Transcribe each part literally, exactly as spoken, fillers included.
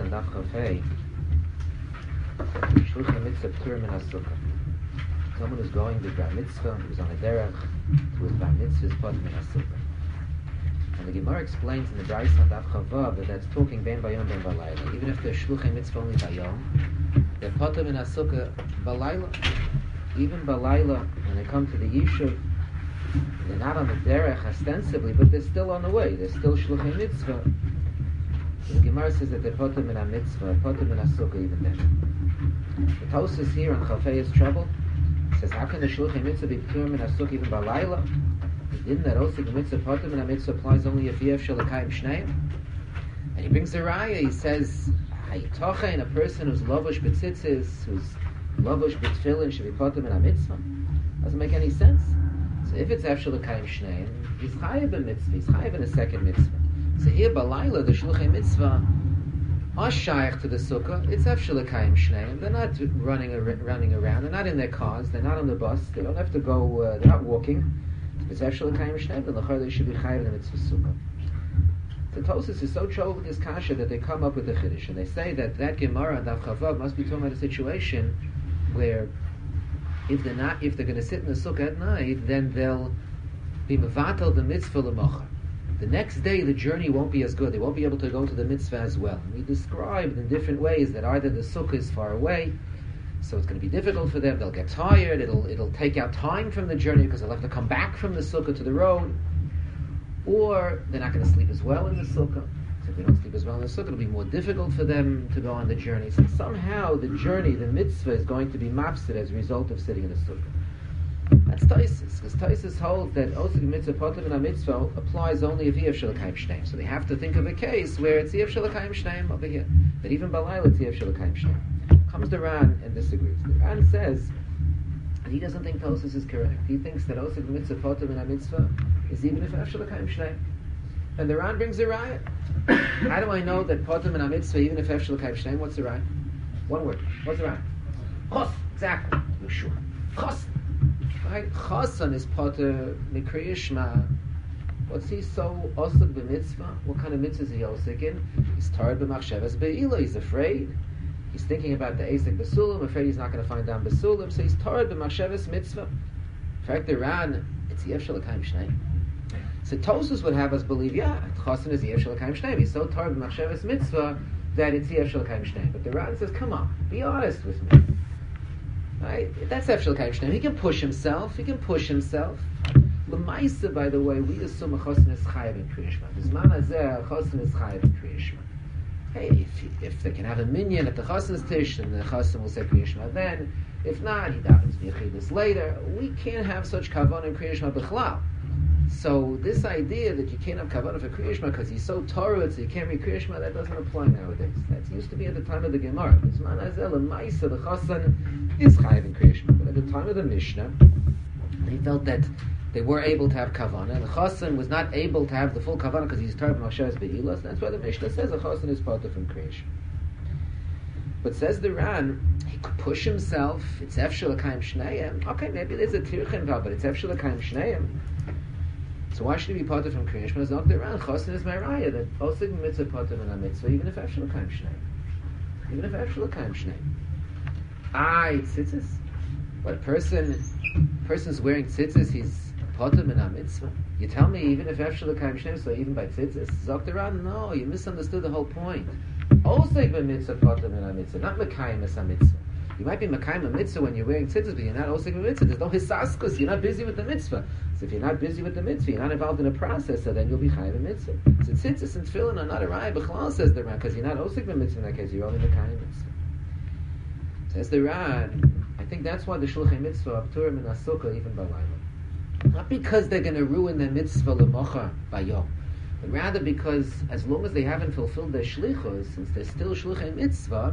on Daf Chafei, Shluchei Mitzvah P'tur Min HaSukkah. Someone who's going to Bar Mitzvah, who's on a derech to his Bar Mitzvah, is P'tur Min HaSukkah. And the Gemara explains in the Brayso on Daf Chavav that that's talking Ben Bayom Ben Balayla. Even if they're Shluchei Mitzvah only Bayom, they're P'tur Min HaSukkah Balayla. Even Balayla, when they come to the Yishuv, they're not on the derech ostensibly, but they're still on the way. They're still Shluchei Mitzvah. The Gemara says that they're Potter Min HaMitzvah, Potter Min HaSukkah even then. The Tosfos here on Chafei's trouble says, how can the Shluchei Mitzvah be Potter Min HaSukkah even Balayla? Didn't that also the Mitzvah Potter Min HaMitzvah applies only if Yev Shel L'Kayim Shneim? And he brings a raya. He says, Hayitocha in a person who's lovush b'tzitzis, who's lovush b'tfilin should be Potter Min HaMitzvah. Doesn't make any sense. So if it's Yev Shel L'Kayim Shneim, he's chayav in mitzvah. He's chayav in a second mitzvah. So here, Balayla, the Shluchei Mitzvah, are shaykh to the Sukkah. It's Efshel L'Kayim Shneim. They're not running running around. They're not in their cars. They're not on the bus. They don't have to go. Uh, they're not walking. If it's Efshel L'Kayim Shneim, then l'chor they should be chayav in the Mitzvah Sukkah. The Tosfos is so troubled with this kasha that they come up with a chiddush, and they say that that Gemara and Daf Chavav must be talking about a situation where if they're not, if they're going to sit in the Sukkah at night, then they'll be mevatel the mitzvah l'mocha. The next day, the journey won't be as good. They won't be able to go to the mitzvah as well. And we described in different ways that either the sukkah is far away, so it's going to be difficult for them. They'll get tired. It'll it'll take out time from the journey because they'll have to come back from the sukkah to the road. Or they're not going to sleep as well in the sukkah. So if they don't sleep as well in the sukkah, it'll be more difficult for them to go on the journey. So somehow the journey, the mitzvah, is going to be mafsid as a result of sitting in the sukkah. That's Tosfos, because Tosfos holds that Osig Mitzvah Potter Min HaMitzvah applies only if Yev Shel L'Kayim Shneim. So they have to think of a case where it's Yev Shel L'Kayim Shneim over here. That even Balayla it's Yev Shel L'Kayim Shneim. Comes the Ran and disagrees. The Ran says that he doesn't think Tosfos is correct. He thinks that Osig Mitzvah Potter Min HaMitzvah is even if Yev Shel L'Kayim Shneim. And the Ran brings a raya. How do I know that Potter Min HaMitzvah even if Yev Shel L'Kayim Shneim? What's the raya? One word. What's the raya? Chos. Exactly. You're sure. Chos. Right? Chasan is Potter Mikriya Shema. What's he so osik b'mitzvah? What kind of mitzvah is he osik in? He's tired b'machshavas be'ila. He's afraid. He's thinking about the asik b'sulam. Afraid he's not going to find down b'sulam. So he's tired b'machshavas mitzvah. In fact, the Ran, it's Yev Shel L'Kayim Shneim. So Tosfos would have us believe, yeah, Chasan is Yev Shel L'Kayim Shneim. He's so tired b'machshavas mitzvah that it's Yev Shel L'Kayim Shneim. But the Ran says, come on, be honest with me. Right? That's Yev Shel L'Kayim Shneim. He can push himself. He can push himself. L'maisa, by the way, we assume a chosin is chayav in Kriya Shema. B'zman hazeh, a chosin is chayav in Kriya Shema. Hey, if, if they can have a minyan at the chosin's tish, then the chosin will say Kriya Shema then. If not, he davens b'yechidus later. We can't have such kavanah in Kriya Shema b'chlal. So this idea that you can't have kavanah for Kriya Shema because he's so torah, so you can't read Kriya Shema, that doesn't apply nowadays. That used to be at the time of the Gemara. B'zman hazeh, l'maisa, the chosin is chayav in Kriya Shema. But at the time of the Mishnah, he felt that they were able to have kavanah, and the chosin was not able to have the full kavanah because he's tired of machshavas be'ilas. That's why the Mishnah says the chosin is potter from creation. But says the Ran, he could push himself. It's Efshel L'Kayim Shneim. Okay, maybe there's a tirchen involved, but it's Efshel L'Kayim Shneim. So why should he be potter from creation? It's not the Ran. Chosin is my raya that osig mitzvah potter min mitzvah even if Efshel L'Kayim Shneim, even if Efshel L'Kayim Shneim. Ah, it's tzitzis. But person, person's wearing tzitzis, he's potter min mitzvah. You tell me even if Efshel L'Kayim Shneim, so even by tzitzis, Zok the Ran, no, you misunderstood the whole point. Osig b'mitzvah potter min mitzvah, not mekayim es mitzvah. You might be mekayim a mitzvah when you're wearing tzitzis, but you're not osig b'mitzvah. There's no hisaskus. You're not busy with the mitzvah. So if you're not busy with the mitzvah, you're not involved in a process, so then you'll be chayiv a mitzvah. So tzitzis and tefillin are not a raya b'chlal, says the Ran, because you're not osig b'mitzvah in that case. You're only mekayim mitzvah. Says the Ran, I think that's why the Shluchei Mitzvah are p'tur min HaSukkah even Balayla. Not because they're going to ruin their mitzvah l'mocha bayom, but rather because as long as they haven't fulfilled their shlichus, since they're still Shluchei Mitzvah,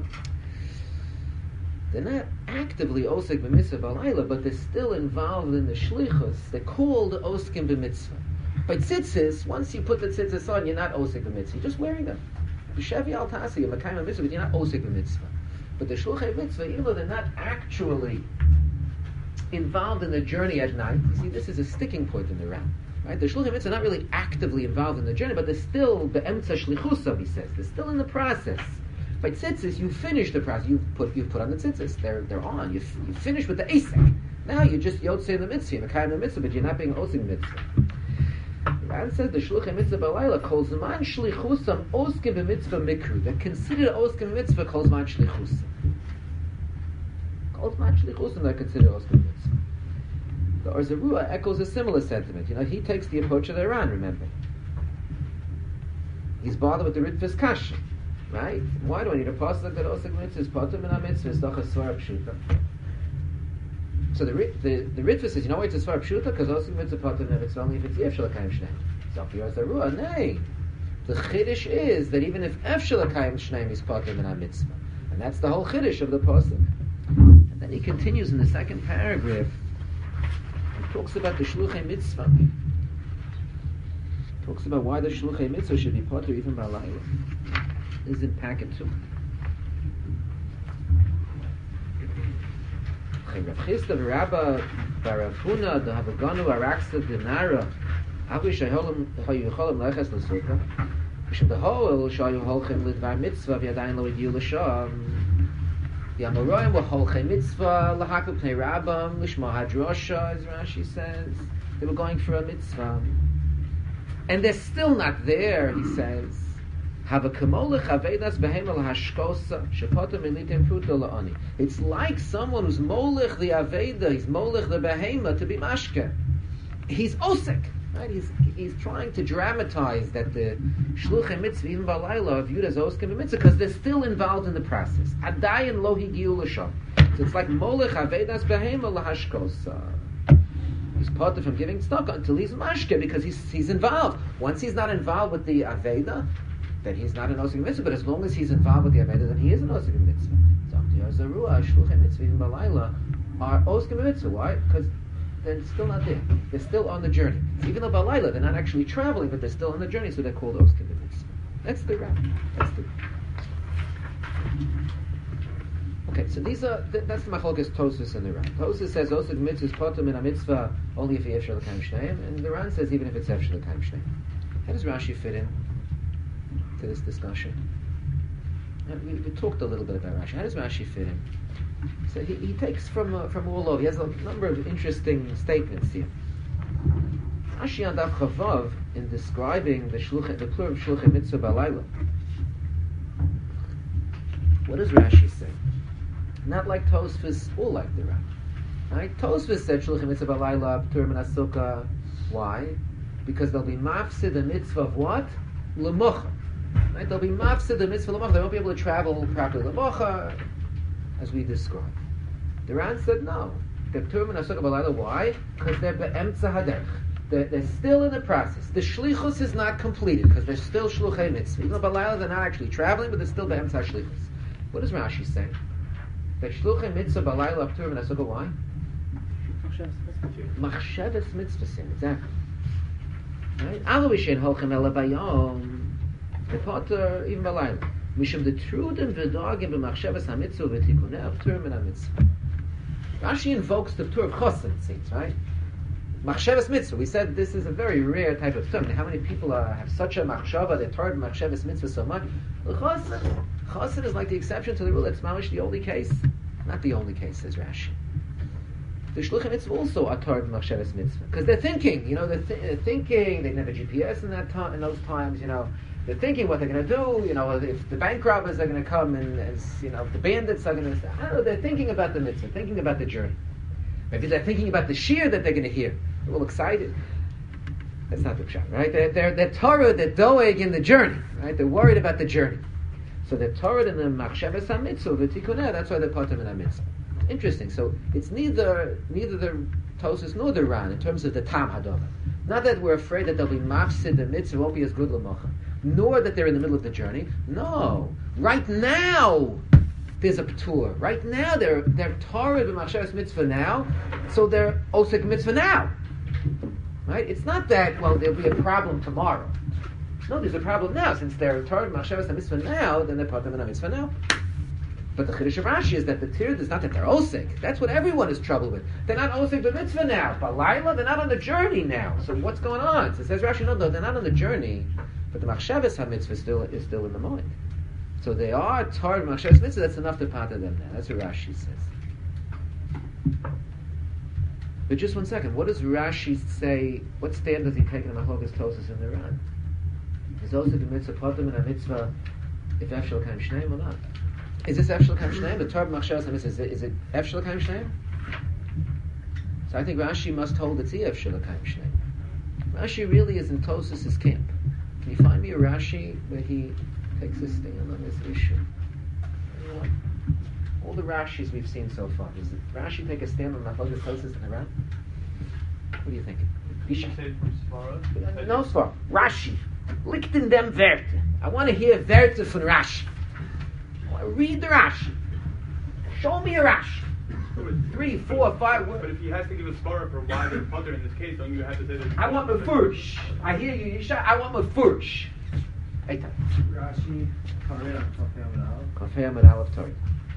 they're not actively osik b'mitzvah balayla, but they're still involved in the shlichus. They're called oskim b'mitzvah. By tzitzis, once you put the tzitzis on, you're not osik b'mitzvah. You're just wearing them. B'shevi al tasi, you're mekayim mitzvah, but you're not osik b'mitzvah. But the Shluchei Mitzvah, even though they're not actually involved in the journey at night, you see, this is a sticking point in the Ran. Right? The Shluchei Mitzvah are not really actively involved in the journey, but they're still be'emtza shlichusam, he says. They're still in the process. By tzitzis, you finish the process. You've put you've put on the tzitzis. They're they're on. You you finish with the asek. Now you're just yotzei the mitzvah, you're kind of the mitzvah, but you're not being osing mitzvah. The Ran says the shluchei mitzvah balayla kol zman shlichusam oskim b'mitzvah mikru. They're considered oskim b'mitzvah kol zman shlichusam. Kol zman shlichusam they're considered oskim b'mitzvah. The Or Zarua echoes a similar sentiment. You know, he takes the approach of the Iran. Remember, he's bothered with the Ritvis Kasha. Right? Why do I need a pasuk that osik mitzvah is patum and a mitzvah is doch a svar pshuta? So the the the Ritva says, you know why it's a svar pshuta? Because osik mitzvah patum and it's only if it's yefshel akayim shneim. So if you're zarua, nay. The chiddush is that even if efshel akayim shneim is patum and a mitzvah, and that's the whole chiddush of the pasuk. And then he continues in the second paragraph. He talks about the shluchei mitzvah. He talks about why the shluchei mitzvah should be patur even by layla. Is in packet two. Rav Chisda v'Rabba v'Rav Huna the Havaganu Araksa Dinara Avi Sheholim Hayyucholim Leches L'Sukkah Mishum Dehoel Shayu Holchem L'Dvar Mitzvah V'Yadayin Lo Yidiu L'Sham Yamoroyim V'Holchem Mitzvah L'Hakub Pnei Rabbam L'Shma Hadrosha, as Rashi says. They were going for a mitzvah, and they're still not there. He says. It's like someone who's molech the aveda, he's molech the behema to be mashke. He's osek, right? He's he's trying to dramatize that the shluchei mitzvah even balayla are viewed as oskem mitzvah because they're still involved in the process. Adayin lo higiu l'sham. So it's like molech avedas behema lahashkosa. He's parted from giving tzedakah until he's mashke because he's he's involved. Once he's not involved with the aveda, then he's not an osik mitzvah, but as long as he's involved with the Aveda, then he is an osik mitzvah. So, Zarua, Shluchei mitzvah, even Balayla, are osik mitzvah. Why? Because they're still not there. They're still on the journey. So even though Balayla, they're not actually traveling, but they're still on the journey, so they're called osik mitzvah. That's the wrap. That's the Okay, so these are, th- that's the Machlokes Tosfos and the Ran. Tosfos says osik mitzvah is patum in a mitzvah only if you efshel l'kaim shneim, and the Ran says even if it's efshel l'kaim shneim. How does Rashi fit in to this discussion? And we, we talked a little bit about Rashi. How does Rashi fit in? So he, he takes from uh, from all over. He has a number of interesting statements here. Rashi on Daf Chavav, in describing the shluch, the plural of shluchei mitzvah balayla, what does Rashi say? Not like Tosfos, all like the Ran. Right? Tosfos said shluchei mitzvah balayla p'tur min hasukah. Why? Because they'll be mafsid the mitzvah of what? L'mocha. Right? They'll be mafsid the mitzvah l'mocha. They won't be able to travel properly l'mocha, as we described. The Ran said no. They're p'tur min hasukah balayla. Why? Because they're be'emtza haderech. They're, they're still in the process. The shlichus is not completed because they're still shluchei mitzvah. Even though balayla they're not actually traveling, but they're still be'emtza shlichus. What does Rashi say? That shluchei mitzvah balayla p'tur min hasukah. Why? Machshavas mitzvah sin. Exactly. Right? Aloishen holchem ela bayom. The potter even balayla. Mishum the truden v'dagim b'machshavas hamitzvah v'tikunei p'tur min hamitzvah. Rashi invokes the p'tur of chosin. It seems, right? Machshavas mitzvah. We said this is a very rare type of p'tur. How many people are, have such a machshava? They're tired of machshavas mitzvah so much. Chosin, chosin is like the exception to the rule. It's mamish the only case. Not the only case, says Rashi. The shluchei mitzvah also are tired of machshavas mitzvah because they're thinking. You know, they're, th- they're thinking. They didn't have a G P S in that time. In those times, you know, they're thinking what they're going to do. You know, if the bank robbers are going to come and, as you know, if the bandits are going to. I don't know. They're thinking about the mitzvah, thinking about the journey. Maybe they're thinking about the shir that they're going to hear. They're all excited. That's not the pshat, right? They're they're they're Torah, they're doeg in the journey, right? They're worried about the journey. So they're Torah in the machshavas hamitzvah v'tikuneh. That's why they're patur min hamitzvah. Interesting. So it's neither neither the Tosfos nor the Ran in terms of the tam hadavar. Not that we're afraid that they'll be mafsid, the mitzvah won't be as good l'mocha, nor that they're in the middle of the journey. No, right now there's a p'tur. Right now they're they're Torah b'machshavas mitzvah now, so they're osek mitzvah now. Right? It's not that well there'll be a problem tomorrow. No, there's a problem now since they're Torah b'machshavas mitzvah now. Then they're patur min mitzvah now. But the Chiddush of Rashi is that the tird is not that they're osik. That's what everyone is troubled with. They're not osik the mitzvah now. Balayla, they're not on the journey now. So what's going on? So it says Rashi, no, no, they're not on the journey, but the machshavas ha-mitzvah still is still in the mind. So they are Torah Machshavas Mitzvah. That's enough to pater them now. That's what Rashi says. But just one second. What does Rashi say? What stand does he take in the Machlokas Tosas in the Ran? Is also the mitzvah potem and a mitzvah if Efshel Kaim Shneim or not? Is this Efshel Kaim Shneim? The Torah Machshavas Mitzvah is it, is it Efshel Kaim Shneim? So I think Rashi must hold it's Efshel Kaim Shneim. Rashi really is in Tosas' camp. Can you find me a Rashi where he takes a stand on this issue? Anyone? All the Rashis we've seen so far. Does Rashi take a stand on Machlokas Tosas in the Ran? What do you think? You should say from Svara. No Svara. Rashi. Lichten dem Werte. I want to hear Werte von Rashi. I want to read the Rashi. Show me a Rashi. Three, four, five words. But if he has to give a svara for why they're putter in this case, don't you have to say that? I want Mefurish. I hear you, Yisha. I want Mefurish. Hey, time. Rashi, Karein, Kafei Amid Aleph. Kafei Amid Aleph, Torah.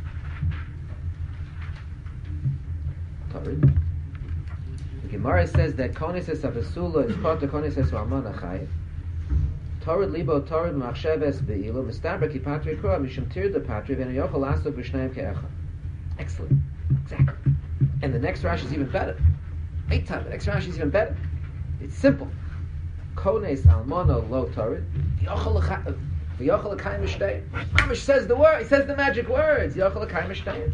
Torah. The Gemara says that Koneses Avesula is part of Koneses V'Almana Chayev. Torah libo Torah b'machsheves be'ilu mistabra ki patri kora mishum tir de patri v'enu yochel asok b'shneim ke'echa. Excellent. Exactly. And the next Rashi is even better. Eight times. The next Rashi is even better. It's simple. Kones almana lo Torah v'yochel l'kayim mishtei. Mamish says the word. He says the magic words. Yochel l'kayim mishtei.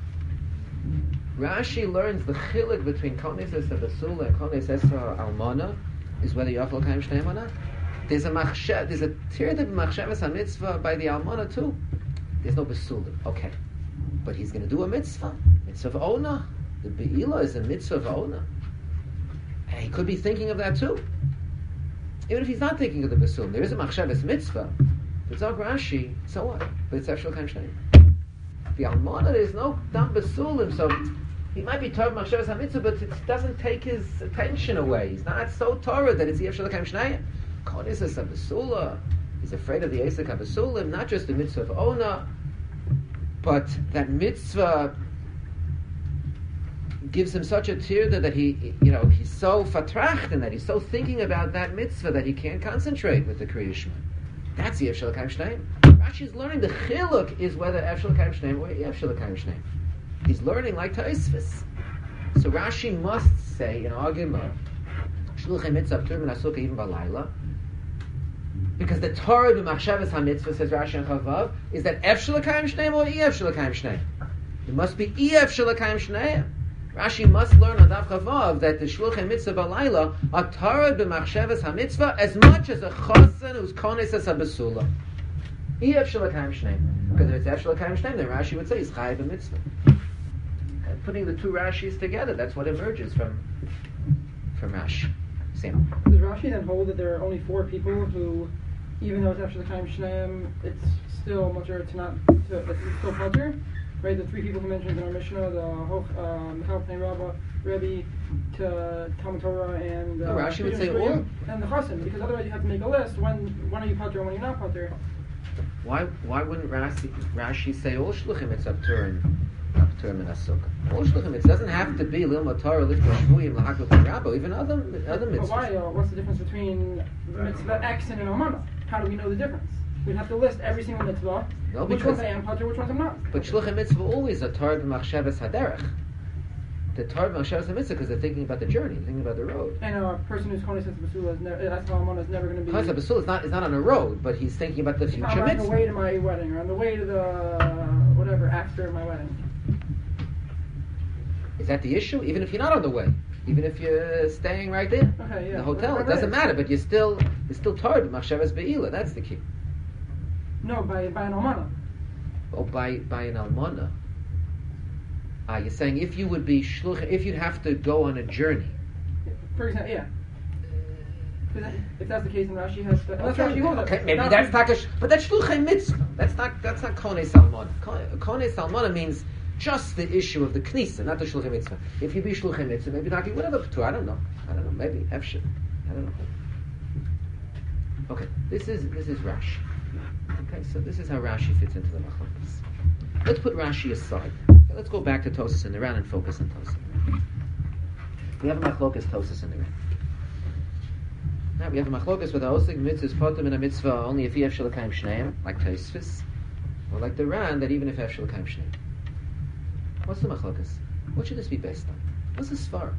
Rashi learns the chiluk between Kones Esavasula and Kones Esa Almana is whether Yochel l'kayim mishtei or not. There's a machshav, there's a tirda b'machshavas hamitzvah by the almana too. There's no besulim. Okay, but he's going to do a mitzvah, mitzvah of ona. The beila is a mitzvah of ona. And he could be thinking of that too. Even if he's not thinking of the besulim, there is a machshavas mitzvah. If it's not Rashi, so what? But it's actual kind of the almana. There's no dam besulim, so he might be Torah machshavas hamitzvah, but it doesn't take his attention away. He's not so Torah that it's yefshel kaim shnayim. Konis is a Basula. He's afraid of the Esek HaBasulim, not just the mitzvah of Ona, but that mitzvah gives him such a tirda that he, you know, he's so fatracht and that he's so thinking about that mitzvah that he can't concentrate with the Kriya Shema. That's the Efshel Kaim Shneim. Rashi's learning the chiluk is whether Efshel Kaim Shneim or Efshel Kaim Shneim. He's learning like Taisvis. So Rashi must say in our Gemara, Shluchei mitzvah turm and asuka even balayla. Because the Torah b'machshavas hamitzvah, says Rashi and Chavav, is that Efshel l'kayim shneim or Efshel l'kayim shneim. It must be Efshel l'kayim shneim. Rashi must learn on Daf Chavav that the shluchei mitzvah balayla are Torah b'machshavas hamitzvah as much as a chosen who's kones as a besula. Efshel l'kayim shneim. Because if it's Efshel l'kayim shneim, then Rashi would say he's chayav b'mitzvah. And putting the two Rashis together, that's what emerges from from Rashi. Sam. Does Rashi then hold that there are only four people who, even though it's after the time Shneim, it's still mutter to not, to, it's still mutter? Right, the three people who mentioned in our Mishnah, the Hoch, Michal Pnei Rabbah, Rebbe, to Talmud Torah, and uh, no, Rashi would say Shmuel, all. and the Chassim, because otherwise you have to make a list. When when are you putter and when you're not putter? Why why wouldn't Rashi, Rashi say all shluchim it's up turn? Term it doesn't have to be Lil Matar, Lil Shmuyim, Lahakot Rabbo, even other other mitzvahs. But why? Uh, what's the difference between mitzvah X and an Almana? How do we know the difference? We'd have to list every single mitzvah. No, which ones I am putter, which ones I'm not. But Shluchim mitzvah always a Torah b'machshavas haderech. The Torah b'machshavas mitzvah because they're thinking about the journey, thinking about the road. And a person who's konis as basula is never, that's how Almana is never going to be. Konis as basula is not is not on a road, but he's thinking about the future I'm mitzvah. on the way to my wedding, or on the way to the whatever after my wedding. Is that the issue? Even if you're not on the way, even if you're staying right there, okay, yeah. in the hotel, right, it doesn't right. matter. But you're still you're still Torah b'machshavas beila. That's the key. No, by by an almana. Oh, by by an almana. Ah, you're saying if you would be shluch, if you'd have to go on a journey. For example, yeah. If that's the case, then Rashi has to. Unless Rashi holds Okay, it. maybe Not that's Rashi- takash, but that's shluchei mitzvah. That's not that's not konei salmona. Konei salmona means just the issue of the knisa, not the shluchei mitzvah. If you be shluchei mitzvah, maybe taki whatever p'tur. I don't know. I don't know. Maybe efshit. I don't know. Okay, this is this is Rashi. Okay, so this is how Rashi fits into the machlokes. Let's put Rashi aside. Okay, let's go back to Tosas in the Ran and focus on Tosas. We have a machlokes Tosas in the Ran. Now we have a machlokes with a osig mitzvahs potem in a mitzvah only if you have shalakayim shneim like Tosfos, Or like the Ran, that even if Efshel Kaim Shnei. What's the machlokas? What should this be based on? What's the svara?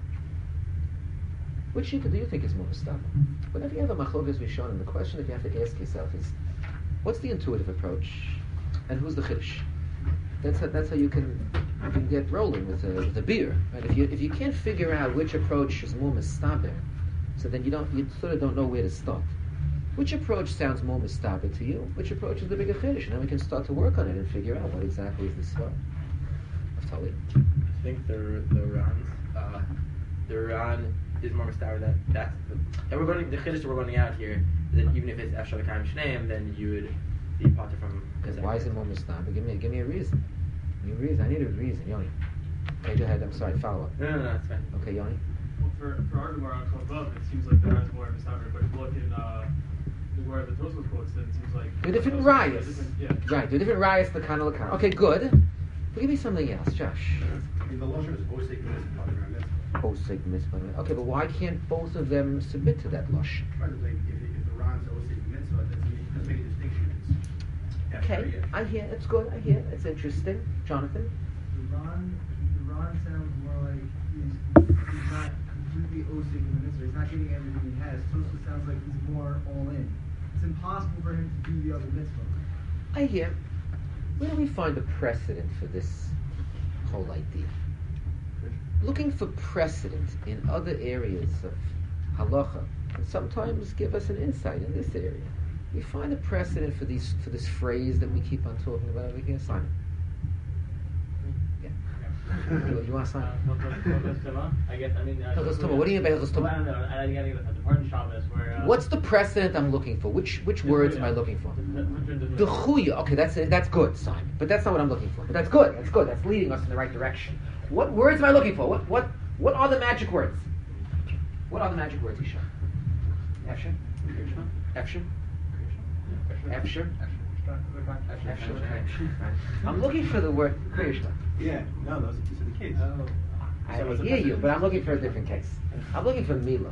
Which shita do you think is more mustaba? Whenever you have a machlokas rishonim, the question that you have to ask yourself is, what's the intuitive approach, and who's the chiddush? That's how, that's how you can you can get rolling with a with a beer, right? If you if you can't figure out which approach is more mustaber, so then you don't you sort of don't know where to start. Which approach sounds more mustaber to you? Which approach is the bigger chiddush? And then we can start to work on it and figure out what exactly is the svara of Tali. I think the the Rans, uh, the Ran is more mustaber. That that's the and we're going the chiddush that we're going out here. That even if it's Efshel Kaim Shneim, then you would be potter from. Why is it more mustaber? Give me give me a reason. Give me a reason. I need a reason, Yoni. Okay, go ahead. I'm sorry. Follow up. No, no, no, that's fine. Okay, Yoni. Well, for for our Gemara on Kol, it seems like there is more Mistaber, but if you look in uh, where the Tosfos quotes, then it seems like They're different Tosfos- rayas. different- Yeah. Right, they're different rayas. The kind of kind. Okay, good. But give me something else, Josh. I mean, the lashon is osik mitzvah. Osig mitzvah. Okay, but why can't both of them submit to that lush? Right, like if, if the Ran's osik mitzvah, that doesn't make, doesn't make a distinction. It's Okay, I hear. It's good. I hear. It's interesting, Jonathan. The Ron, the Ron sounds more like he's, he's not completely osig in the mitzvah. He's not getting everything he has. Tosfos sounds like he's more all in. It's impossible for him to do the other mitzvah. I hear. Where do we find the precedent for this whole idea? Looking for precedent in other areas of halacha can sometimes give us an insight in this area. We find a precedent for these for this phrase that we keep on talking about over here, Simon. Yeah. You, you want Simon? I guess, I mean... Uh, Hilchos Tumah. What do you mean by Hilchos Well, I don't Tumah? know. I think I think at the Pardon Shabbos where... Uh, What's the precedent I'm looking for? Which which words am I looking for? The chuya. Okay, that's that's good, Simon. But that's not what I'm looking for. But that's good. That's good. That's leading us in the right direction. What words am I looking for? What what what are the magic words? What are the magic words, Isha? Efsher? Efsher? Efsher? Efsher? I'm looking for the word Krishna. Yeah, no, those these are the case. I hear you, but I'm looking for a different case. I'm looking for Mila.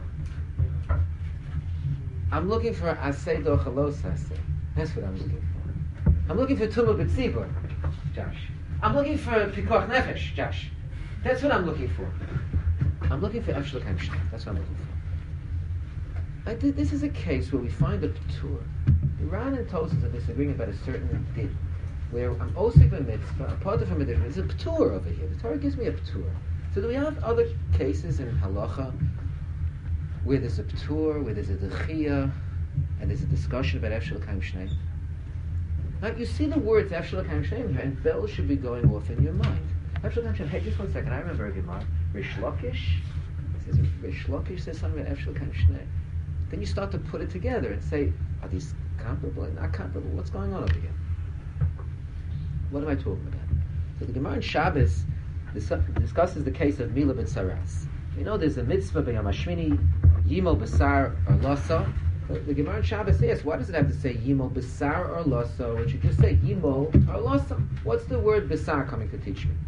I'm looking for Aseh Dochalos Aseh. That's what I'm looking for. I'm looking for Tumah B'tzibur, Josh. I'm looking for Pikuach Nefesh, Josh. That's what I'm looking for. I'm looking for Efshel Kaim Shnei. That's what I'm looking for. I did, this is a case where we find a P'tur. Ran and Tosfos are disagreeing about a certain din, where I'm osik a mitzvah, a part of a mitzvah. There's a P'tur over here. The Torah gives me a P'tur. So do we have other cases in halacha where there's a P'tur, where there's a Dechiyah, and there's a discussion about Efshel Kaim Shnei? Now you see the words Efshel Kaim Shnei, and bells should be going off in your mind. Efshel Kaim Shnei. Hey, just one second. I remember a Gemara. Rish Lakish says Rish Lakish says something about Efshel Kaim Shnei. Then you start to put it together and say, are these comparable and not comparable? What's going on over here? What am I talking about? So the Gemara in Shabbos discusses the case of Mila B'Tzaras. You know, there's a mitzvah by Yom Hashmini, Yimol B'Sar or Lasa. But the Gemara in Shabbos asks, why does it have to say Yimol B'Sar or Lasa? It should just say Yimol or Lasa. What's the word B'Sar coming to teach me?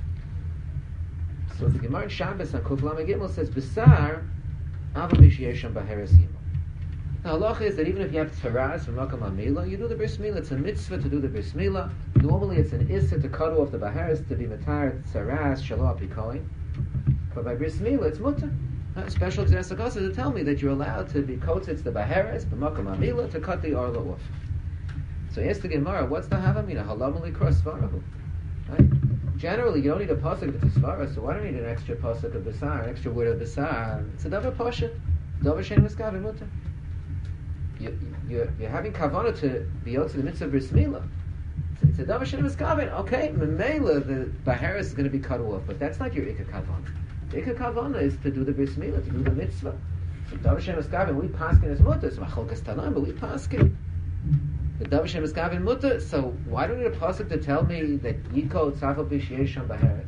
So the Gemara in Shabbos on Kuf Lamed Gimel says B'Sar Ava B'Shiyesham B'Heres Yimol. The halacha is that even if you have taras from Makam HaMila, you do the bris milah. It's a mitzvah to do the bris milah. Normally it's an issa to cut off the baharis to be matar taras shalo apikoin. But by bris milah it's mutter. A special exercise to tell me that you're allowed to be kotzitz the baharis b'makam HaMila to cut the arla off. So ask the Gemara, what's the havamina? Halamali cross svarahu. Right? Generally, you don't need a pasuk if it's a svara, so why don't you need an extra pasuk of basar, an extra word of basar? It's a davar pasha. Davar shein miskav mutter. You, you're, you're having kavanah to be out to the mitzvah bris milah. It's a davar shein miskav. Okay, memela the baharis is going to be cut off, but that's not your ikka kavanah. The ikka kavanah is to do the bris milah, to do the mitzvah. So davar shein miskav, we paskin as mutter. So macholkas tanan, but we paskin. The davar shein miskav mutter. So why don't you need a pasuk to tell me that yiko tzafel b'shiyesham baharis?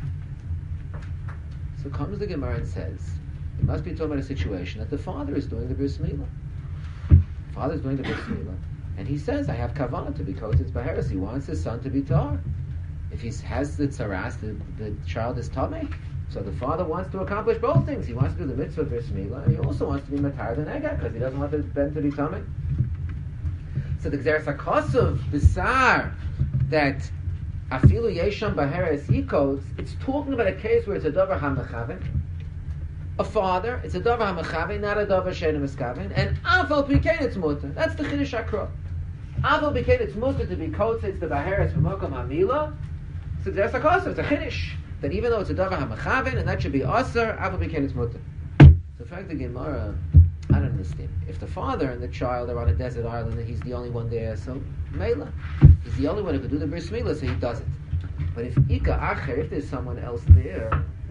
So comes the Gemara and says, it must be talking about a situation that the father is doing the bris milah. Father's doing the bris milah, and he says, I have kavanah to be kotzitz baharis. He wants his son to be tar. If he has the tzaras, the, the child is tameh. So the father wants to accomplish both things. He wants to do the mitzvah bris milah, and he also wants to be matar the nega, because he doesn't want the ben to be tameh. So the Gzeres HaKosuv, B'sar, that afilu yesham baheres yikots, it's talking about a case where it's a davar hamachavin, a father, it's a davar hamachavin, not a davar she'enu miskavin, and aval bikein it's mutter. That's the chiddush akra. Aval bikein it's mutter to be kotz, it's the baheres v'mokom hamila. So there's a cost. It's a chiddush that even though it's a davar hamachavin and that should be aser, aval bikein it's mutter. So, in fact, the Gemara, I don't understand. If the father and the child are on a desert island and he's the only one there, so Mela, he's the only one who could do the bris milah, so he does it. But if Ika Acher, if there's someone else there,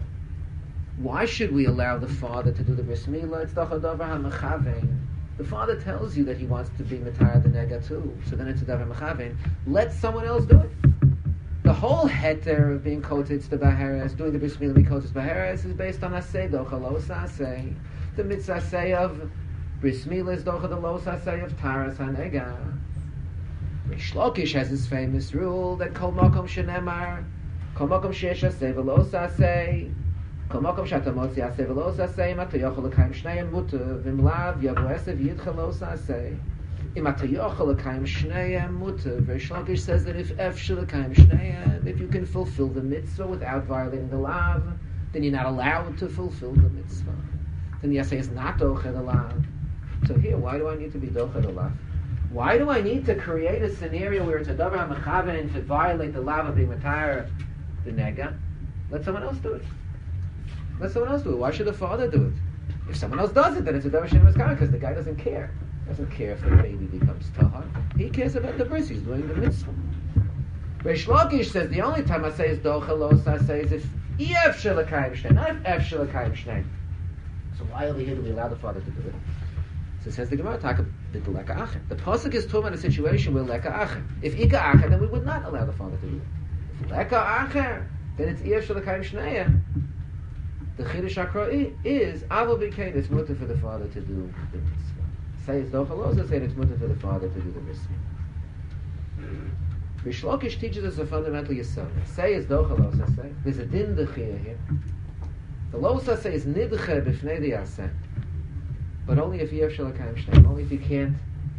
why should we allow the father to do the bris milah? It's davar hamachavin. The father tells you that he wants to be Matara the Nega too, so then it's a davar hamachavin. Let someone else do it. The whole heter of being kotetz the baheres, doing the bris milah be kotetz baheres, is based on asay docha los asay. The mitzvah asay of bris milah is docha the los asay of taras hanega. Rish Lakish has his famous rule that kol makom shenemar, kol makom sheyesh asay v'los asay, kol makom shatamotzi asay v'los asay, mata yochel l'kaim shnayim mutu v'imlav yavu esev yidcha los asay. Im atayochel l'kaim shnayim mutu. Rish Lakish says that if efshel l'kaim shnayim, if you can fulfill the mitzvah without violating the lav, then you're not allowed to fulfill the mitzvah. Then the assay is not docha the lav. So here, why do I need to be docha the lav? Why do I need to create a scenario where it's a davar hamachavin to violate the lav of being matayar the nega? Let someone else do it. Let someone else do it. Why should the father do it? If someone else does it, then it's a davar she'enu miskavin because the guy doesn't care. Doesn't care if the baby becomes tahar. He cares about the bris. He's doing the mitzvah. Rish Lakish says the only time I say is docha los I say is if ef shelakayim shnei, not if ef shelakayim shnei. So why over here do we allow the father to do it? So it says the Gemara talk about the leka acher. The pasuk is talking about a situation where leka acher. If ika acher, then we would not allow the father to do it. If leka acher, then it's ef shelakayim shnei. The chiddush akra is avol bikein. It's mutter for the father to do the mitzvah. Say it's docha los, say it's mutter for the father to do the mitzvah. Rish Lakish teaches us a fundamental yesod. Say it's docha los, say there's a din dechia here. The los say is nidche b'fnei the aseh, but only if you have shalakayim shnei. Only if you can't.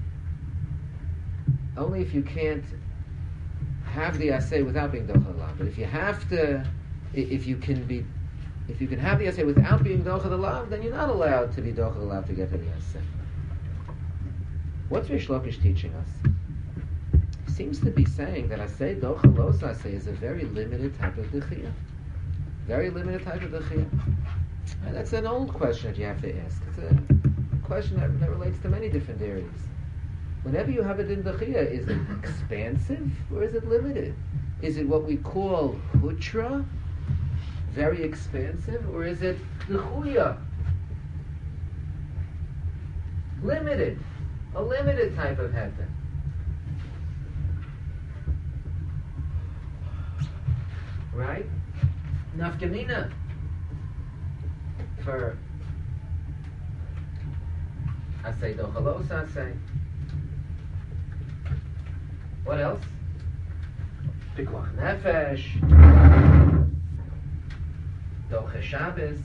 Only if you can't have the aseh without being docha lav. But if you have to, if you can be, if you can have the aseh without being docha the lav, then you're not allowed to be docha the lav to get to the aseh. What's Rish Lakish teaching us? He seems to be saying that aseh docha los aseh is a very limited type of dechia. Very limited type of dechia. And that's an old question that you have to ask. It's a question that, that relates to many different areas. Whenever you have a din dechia, is it expansive or is it limited? Is it what we call hutra, very expansive, or is it dechuya, limited? A limited type of heter. Right? Nafkamina for asay dochalos asay. What else? Pikuach nefesh, doche Shabbos,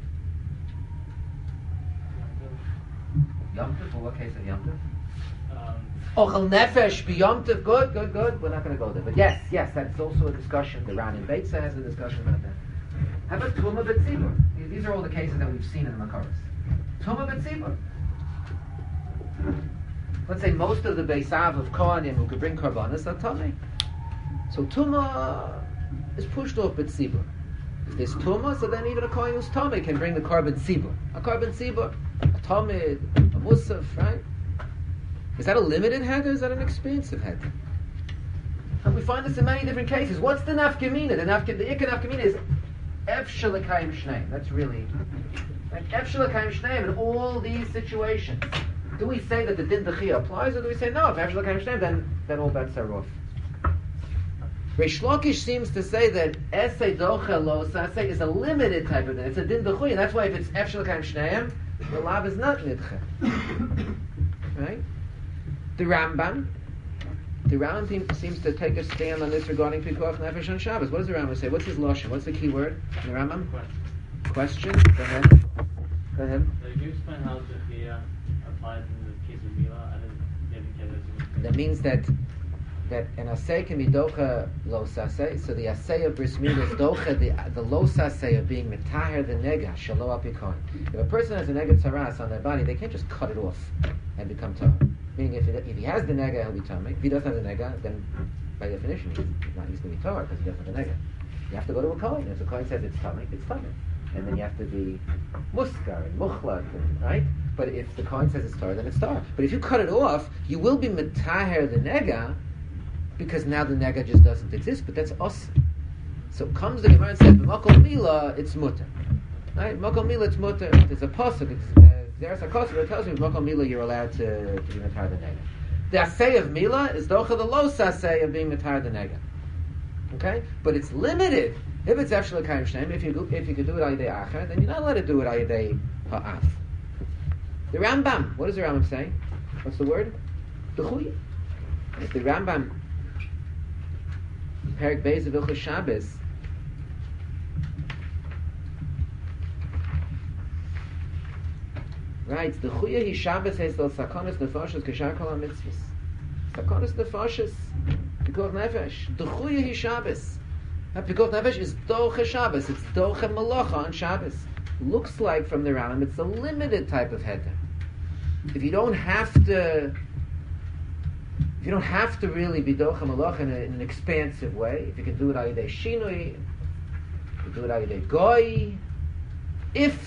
Yom Tov. What case of Yom Tov? Ochel nefesh b'Yom Tov. Good, good, good. We're not going to go there, but yes, yes, that's also a discussion. The Ran in Beitza has a discussion about that. How about Tumah B'Tzibur? These are all the cases that we've seen in the Makaros. Tumah B'Tzibur. Let's say most of the Beisav of Kohanim who could bring Karbanis are Tumah. So Tumah is pushed off B'Tzibur. If there's Tumah, so then even a Kohen who's Tumah can bring the Karban Tzibur. A Karban Tzibur, a Tamid, a Musaf, right? Is that a limited head or is that an expansive head? And we find this in many different cases. What's the nafkamina? The nafka, the ikka nafkamina is ef shalakayim shneim. That's really like ef shalakayim shneim in all these situations. Do we say that the din dechia applies, or do we say no? If ef shalakayim shneim, then then all bets are off. Rish Lakish seems to say that esay docha lo sasay is a limited type of din. It's a din dechia, and that's why if it's ef shalakayim shneim, the lav is not nidche. Right? The Rambam, the Rambam seems to take a stand on this regarding Pikuach Nefesh on Shabbos. What does the Rambam say? What's his lashon? What's the key word in the Rambam? Question. Go ahead. Go ahead. So you explain how Zechia applies in the case of Mila? I didn't, didn't get it. That means that that an asay can be docha lo sasay. So the asay of bris milah is docha the the lo sasay of being metaher the nega shalo apikon. If a person has a nega tzaras on their body, they can't just cut it off and become tahor. Meaning, if, it, if he has the nega, he'll be tamei. If he doesn't have the nega, then by definition he's not he's going to be tahor because he doesn't have the nega. You have to go to a kohen. If the kohen says it's tamei, it's tamei, and then you have to be muskar and muchlat, right? But if the kohen says it's tahor, then it's tahor. But if you cut it off, you will be metaher the nega, because now the nega just doesn't exist, but that's us. So comes the Gemara and says, "B'makom milah, it's mutter." Right? Makom milah, it's mutter. There's a pasuk. It's uh, there's a pasuk that tells you b'makom milah you're allowed to, to be metar the nega. The asay of milah is docha the los asay of being metar the nega. Okay, but it's limited. If it's actually kaim shneim, if you if you could do it al yedei acher, then you're not allowed to do it al yedei ha'af. The Rambam, what does the Rambam say? What's the word? D'chuya. The Rambam. Perik Beis of Ilchos Shabbos. Right, the Chuya hi Shabbos says the Sakonis Nefashos Keshar Kol HaMitzvos. Sakonis Nefashos Pikuach Nefesh. The Chuya hi Shabbos. Pikuach Nefesh is Docha Shabbos. It's Docha Malacha on Shabbos. Looks like from the Rambam it's a limited type of heter. If you don't have to If you don't have to really be docha malach in, in an expansive way, if you can do it al yedei shinui, you can do it al yedei goy. If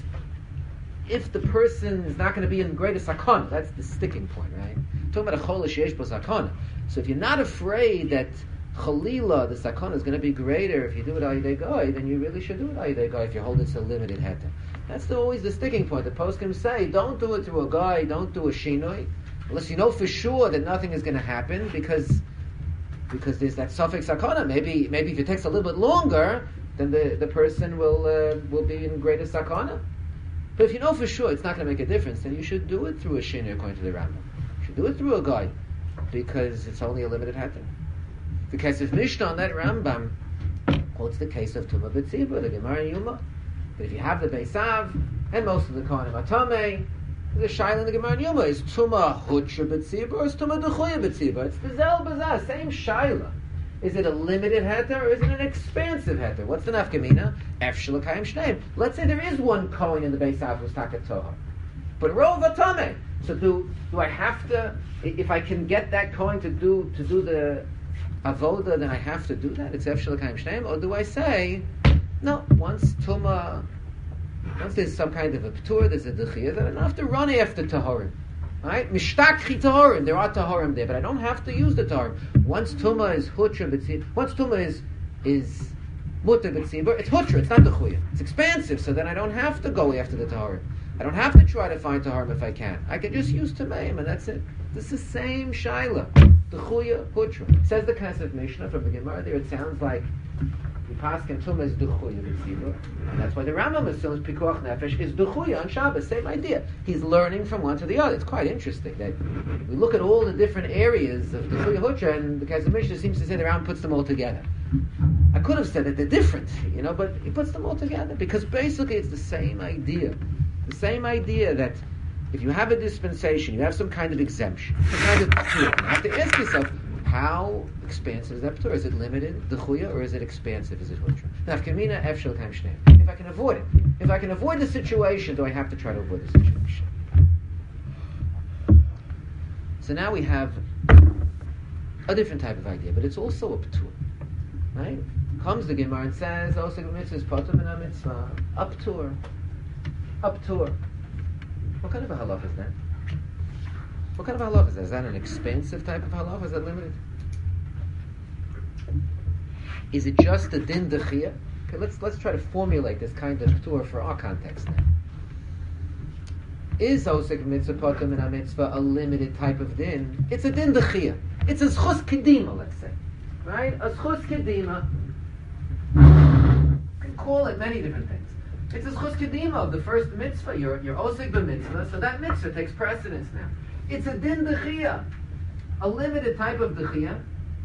if the person is not going to be in greater sakana, that's the sticking point, right? I'm talking about a cholish yesh bo sakana. So if you're not afraid that chalila, the sakana, is going to be greater if you do it al yedei goy, then you really should do it al yedei goy if you hold it to a limited heter. That's the, always the sticking point. The poskim say, don't do it through a goy, don't do a shinui. Unless you know for sure that nothing is going to happen, because because there's that suffix sakana. Maybe maybe if it takes a little bit longer, then the, the person will uh, will be in greater sakana. But if you know for sure it's not going to make a difference, then you should do it through a shinui according to the Rambam. You should do it through a guy, because it's only a limited happen. The case of Mishnah on that Rambam holds the case of Tumah B'tzibur, the Gemara and Yuma. But if you have the Beisav and most of the Kohanim are Tamei, the Shaila in the Gemara and Yuma is Tumah Hutra B'tzibur or is Tumah D'chuya B'tzibur? It's the Zel Bazah, same Shaila. Is it a limited heter or is it an expansive heter? What's the nafkamina? Ef shalakayim shneim. Let's say there is one Kohen in the Beisav who's takat tohar, but rov atame. So do do I have to? If I can get that Kohen to do to do the avoda, then I have to do that. It's ef shalakayim shneim, or do I say no? Once tuma, once there's some kind of a ptur, there's a dechiyah, then I don't have to run after tahorim. Right? Mishtakchi tahorim. There are tahorim there, but I don't have to use the tahorim. Once tuma is hutra b'tzibur, once tuma is is mutter b'tzibur, it's hutra. It's not d'chuya. It's expansive, so then I don't have to go after the tahorim. I don't have to try to find tahorim if I can. I can just use tameim, and that's it. This is the same shaila. D'chuya, hutra. Says the Kesef Mishnah from the Gemara. There it sounds like the paskin tuma is d'chuya b'tzibur, and that's why the Rambam assumes pikuach nefesh is d'chuya on Shabbos. Same idea. He's learning from one to the other. It's quite interesting that we look at all the different areas of d'chuya hutra, and the Kesef Mishnah seems to say the Rambam puts them all together. I could have said that they're different, you know, but he puts them all together because basically it's the same idea. The same idea that if you have a dispensation, you have some kind of exemption, some kind of p'tur. You have to ask yourself, how expansive is that p'tur? Is it limited, d'chuya, or is it expansive? Is it hutra? Nafkamina ef shel kaim shneim. If I can avoid it, if I can avoid the situation, do I have to try to avoid the situation? So now we have a different type of idea, but it's also a p'tur, right? Comes the Gemara and says, "Oseg mitzvah is potum and a mitzvah, a p'tur, a p'tur." What kind of a halach is that? What kind of halach is that? Is that an expansive type of halach? Is that limited? Is it just a din d'chiyah? Okay, let's let's try to formulate this kind of p'tur for our context now. Is osek mitzvah potum and a mitzvah a limited type of din? It's a din d'chiyah. It's a zchus kedima, let's say, right? A zchus kedima. You can call it many different things. It's a zchus kedima of the first mitzvah. You're you're osek b'mitzvah, so that mitzvah takes precedence now. It's a din d'chiyah, a limited type of d'chiyah.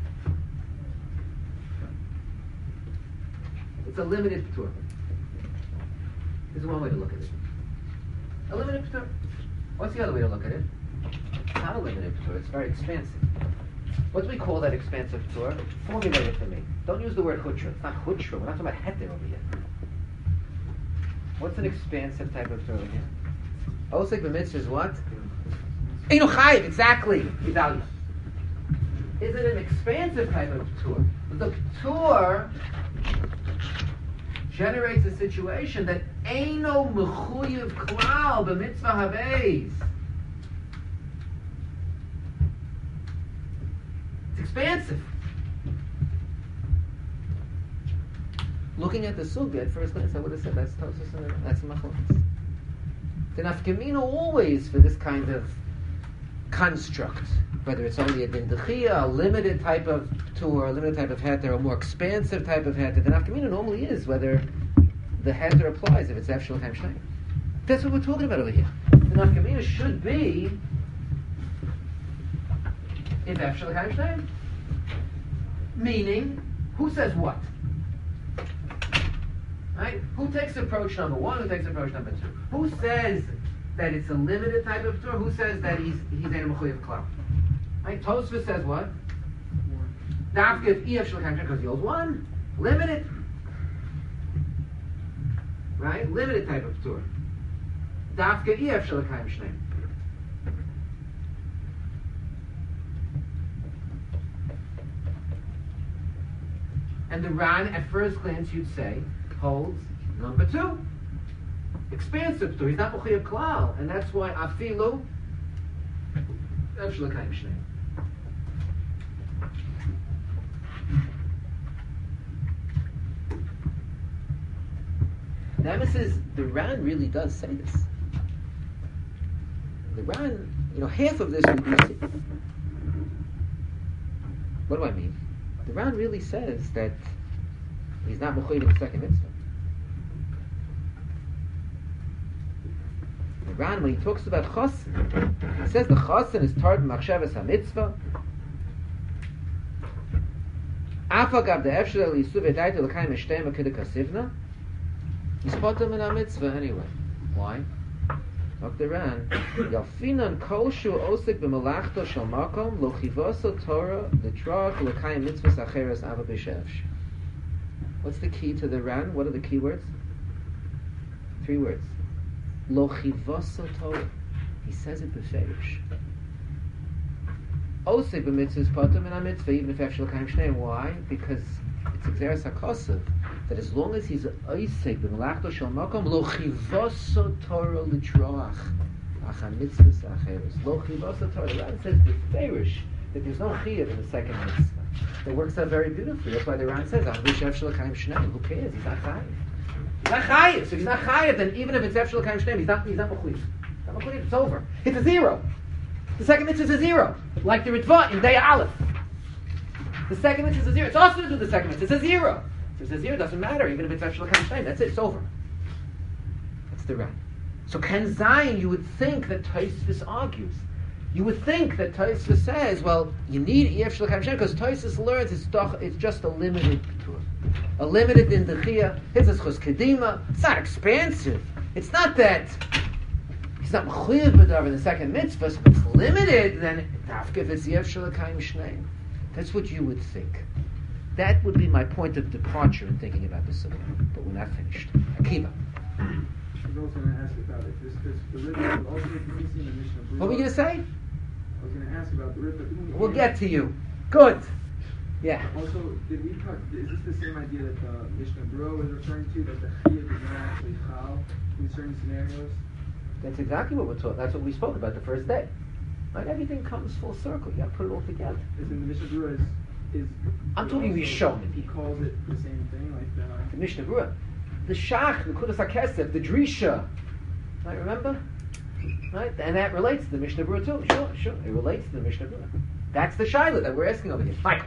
It's a limited p'tur. This is one way to look at it. A limited p'tur. What's the other way to look at it? It's not a limited p'tur. It's very expansive. What do we call that expansive Torah? Formulate it for me. Don't use the word hutra. It's not hutra. We're not talking about heter over here. What's an expansive type of Torah here? Osek b'mitzvah is what? Eino chayiv, exactly. Gedalia. Is it an expansive type of Torah? The Torah generates a situation that eino mechuyev klal b'mitzvah habeis. It's expansive. Looking at the sugya at first glance, I would have said that's Tosfos and that's Machlokes. The nafkamina always for this kind of construct, whether it's only a din dechia, a limited type of Torah, a limited type of heter, a more expansive type of heter, the nafkamina normally is whether the heter applies if it's F Shalom Shnei. That's what we're talking about over here. The nafkamina should be if F Shalom Shnei. Meaning, who says what? Right? Who takes approach number one? Who takes approach number two? Who says that it's a limited type of Torah? Who says that he's he's a mechuyev klal? Right? Tosfos says what? Dafka if E F Shalom because he holds one, limited. Right? Limited type of Torah. Dafka E F Shalom Shnei. And the Ran, at first glance, you'd say, holds number two. Expansive Torah. He's not Mechuyev Klal. And that's why Afilu Ev Shel L'Kayim Shnei. The emphasis, the Ran really does say this. The Ran, you know, half of this we do see. What do I mean? The Ran really says that he's not mechuyev in the second mitzvah. The Ran, when he talks about chosin, he says the chosin is tard machshavas ha-mitzvah. Afagav the efshel yisuv edaita l'kayim eshtei makida kasivna. He's potem in ha-mitzvah anyway. Why? Doctor Ran, Yalfinan kolshu osik b'malachto shel makom lo chivoso Torah l'troach l'kayim mitzvahs acheres ava b'shevsh. What's the key to the Ran? What are the key words? Three words. Lo chivoso Torah. He says it b'ferish. Osik b'mitzvahs potem in ha-mitzvah even if efshel l'kayim shnei. Why? Because it's exeres hakosav that as long as he's oisek b'malachto shel makom lo chivoso Torah l'troach acha mitzvahs acheres. Lo chivoso Torah. The Ran says b'ferish that there's no chiyuv in the second mitzvah. It works out very beautifully. That's why the Ran says Av b'shev shel l'kayim shnei. Who cares? He's not chayiv. He's not chayiv. So if he's not chayiv, then even if it's F shel l'kayim shnei, he's not he's not mechuyev. He's not mechuyev. It's over. It's a zero. The second mitzvah is a zero, like the Ritva in Day Aleph. The second mitzvah is a zero. It's also to do the second mitzvah. It's a zero. If it's a zero, it doesn't matter, even if it's F Shel L'Kayim Shnei. That's it. It's over. That's the Ran. So Ken Zayin, you would think that Tosfos argues. You would think that Tosfos says, well, you need E F Shel L'Kayim Shnei because Tosfos learns it's, doch, it's just a limited Torah. A limited in the Chiyah. It's a Chos Kedima. It's not expansive. It's not that he's not Mechuyev B'davar in the second mitzvah, so it's limited, then Dafka if it's E F Shel L'Kayim Shnei. That's what you would think. That would be my point of departure in thinking about this subject. But we're not finished. Akiva. I was also going to ask about it. This, this, the Ritva, also if you see in the Mishnah Berurah. What were we going to say? I was going to ask about the Ritva. We'll get to you. Good. Yeah. Also, did we talk, is this the same idea that the Mishnah Berurah was referring to, that the Chiyuv is not actually Chal in certain scenarios? That's exactly what we're talking. That's what we spoke about the first day. Right? Everything comes full circle. You got to put it all together. Is in the Mishnah Berurah is, is I'm talking Rishonim. He calls it the same thing, like the The Mishnah Berurah, the Shach, the Kudas HaKesef, the Drisha. Right? Remember? Right? And that relates to the Mishnah Berurah too. Sure, sure. It relates to the Mishnah Berurah. That's the Shaila that we're asking over here. Michael.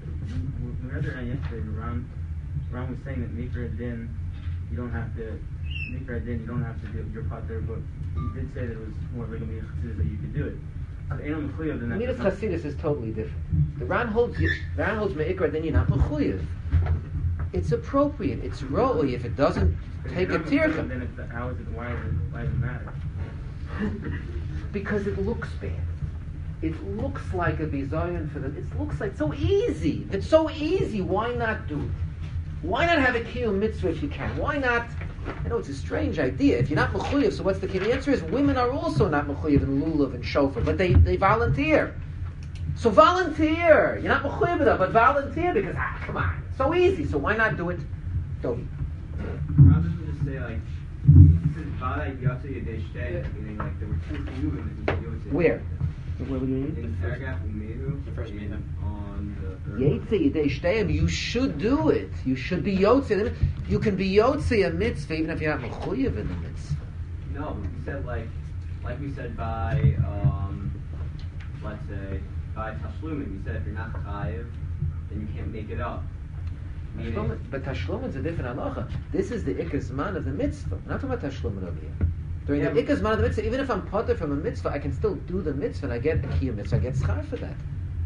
We read it yesterday. Ron, Ron was saying that Mikra Din, you don't have to. Mikra Din, you don't have to do your part there, but he did say that it was more of like a Chassidus that you could do it. So Einam Mechuyev then. Midas Chassidus is totally different. The Ran holds the Ran holds Meikra Din, you're not Mechuyev. It's appropriate. It's roi if it doesn't take a tircha. Then it's, how is it? Why is it? Why does it matter? Because it looks bad. it looks like a bizayon for them. It looks like so easy. If it's so easy, why not do it? Why not have a kiyum mitzvah if you can? Why not? I know it's a strange idea. If you're not mechuyev, so what's the key? The answer is women are also not mechuyev in lulav and shofar, but they, they volunteer. So volunteer. You're not mechuyev enough, but volunteer because ah, come on, it's so easy. So why not do it? Toby. Rather than just say like, it says Vada Yotze Yedei Shtei, meaning like there were two chiyuvim that he was Yotze. Where? Where would you mean? In paragraph Umeru, The first meeting. on the third. Yotze Yedei Shteim, you should do it. You should be Yotze. You can be Yotze a mitzvah even if you're not mechuyev in the mitzvah. No, we said like, like we said by, um, let's say, by Tashlumin, we said if you're not chayiv, then you can't make it up. Meaning, Tashlumin- But Tashlumin is a different halacha. This is the Iker Zman of the mitzvah. We're not talking about Tashlumin over here. During Yeah, the but- Iker Zman of the mitzvah, even if I'm potter from a mitzvah, I can still do the mitzvah and I get a kiyum mitzvah. I get schar for that.